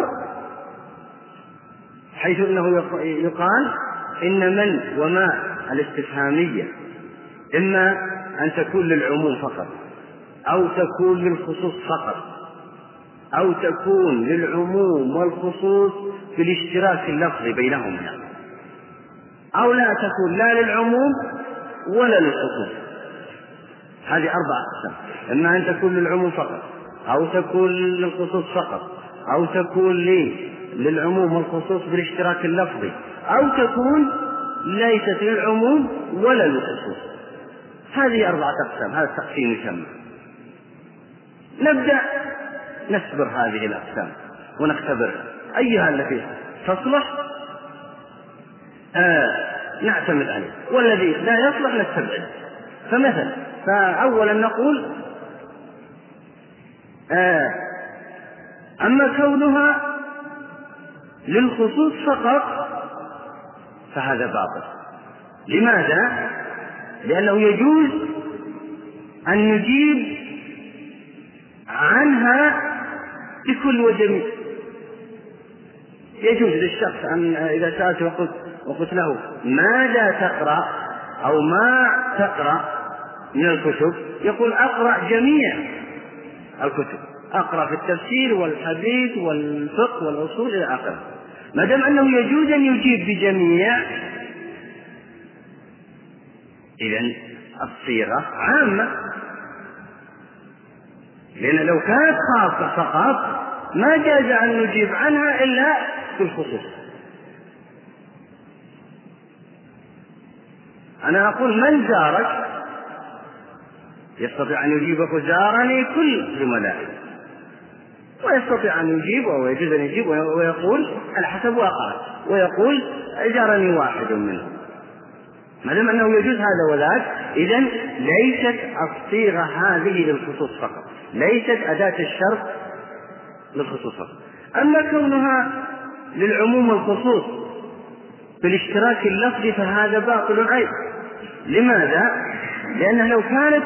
حيث أنه يقال إن من وما الاستفهامية إما أن تكون للعموم فقط، أو تكون للخصوص فقط، أو تكون للعموم والخصوص بالاشتراك اللفظي بينهم، أو لا تكون لا للعموم ولا للخصوص. هذه 4 أقسام: إما أن تكون للعموم فقط، أو تكون للخصوص فقط، أو تكون للعموم والخصوص بالاشتراك اللفظي، أو تكون ليست للعموم ولا للخصوص. هذه 4 أقسام، هذا التقسيم يسمى. نبدأ نسبر هذه الأقسام ونختبرها أيها التي تصلح نعتمد عليه، والذي لا يصلح نستبعد. فمثلا فأولا نقول أما كونها للخصوص فقط فهذا باطل. لماذا؟ لأنه يجوز أن نجيب عنها بكل وجميع. يجوز للشخص أن إذا سألته وقلت له: ماذا تقرأ أو ما تقرأ من الكتب؟ يقول: أقرأ جميع الكتب، أقرأ في التفسير والحديث والفقه والأصول إلى آخره. ما دام أنه يجوز أن يجيب بجميع، إذن الصيغة عامة، لأن لو كانت خاصة فقط ما جاز أن نجيب عنها إلا بالخصوص. أنا أقول: من زارك؟ يستطيع أن يجيبك: زارني كل زملائي. ويستطيع أن يجيب، ويجوز أن يجيب ويقول على حسب واقعه، ويقول: زارني واحد منهم. ما دام أنه يجوز هذا وذاك، إذن ليست الصيغة هذه للخصوص فقط، ليست أداة الشرط للخصوص فقط. أما كونها للعموم والخصوص بالاشتراك اللفظي فهذا باطل أيضا. لماذا؟ لأنه لو كانت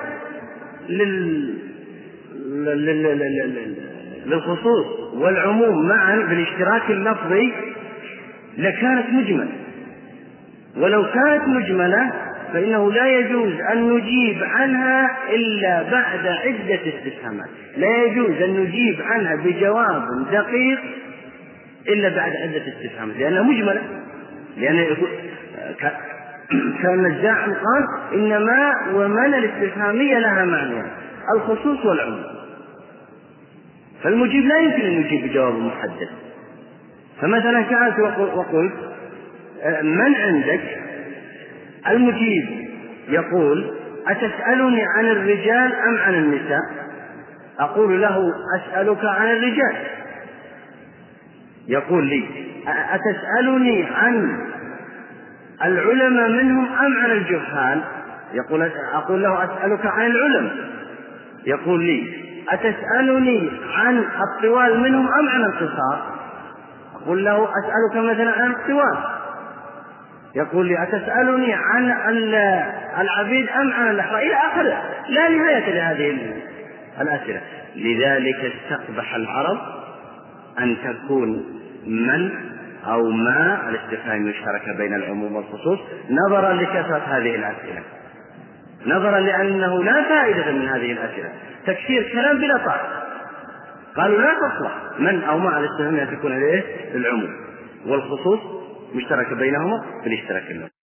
للخصوص والعموم معا بالاشتراك اللفظي لكانت مجملة، ولو كانت مجملة فإنه لا يجوز أن نجيب عنها إلا بعد عدة استفهامات. لا يجوز أن نجيب عنها بجواب دقيق إلا بعد عدة استفهامات، لأنها مجملة. لأن كان الزاعم قال: إنما ومن الاستفهامية لها معنى الخصوص والعموم، فالمجيب لا يمكن أن يجيب بجواب محدد. فمثلا سألت وقلت: من عندك؟ المجيب يقول: أتسألني عن الرجال أم عن النساء؟ أقول له: أسألك عن الرجال. يقول لي: أتسألني عن العلماء منهم أم عن الجهال؟ أقول له: أسألك عن العلماء. يقول لي: أتسألني عن الطوال منهم أم عن القصار؟ قل له أسألك مثلا عن السواك، يقول لي أتسألني عن العبيد أم عن الأحرار إلى آخره، لا نهاية لهذه الأسئلة. لذلك استقبح العرب أن تكون من أو ما الاستفهام المشترك بين العموم والخصوص، نظرا لكثرة هذه الأسئلة، نظرا لأنه لا فائدة من هذه الأسئلة، تكسير كلام بلا طاقة. قالوا لا تصلح من أو ما الاستفهام أن تكون للعموم والخصوص مشترك بينهما بالاشتراك.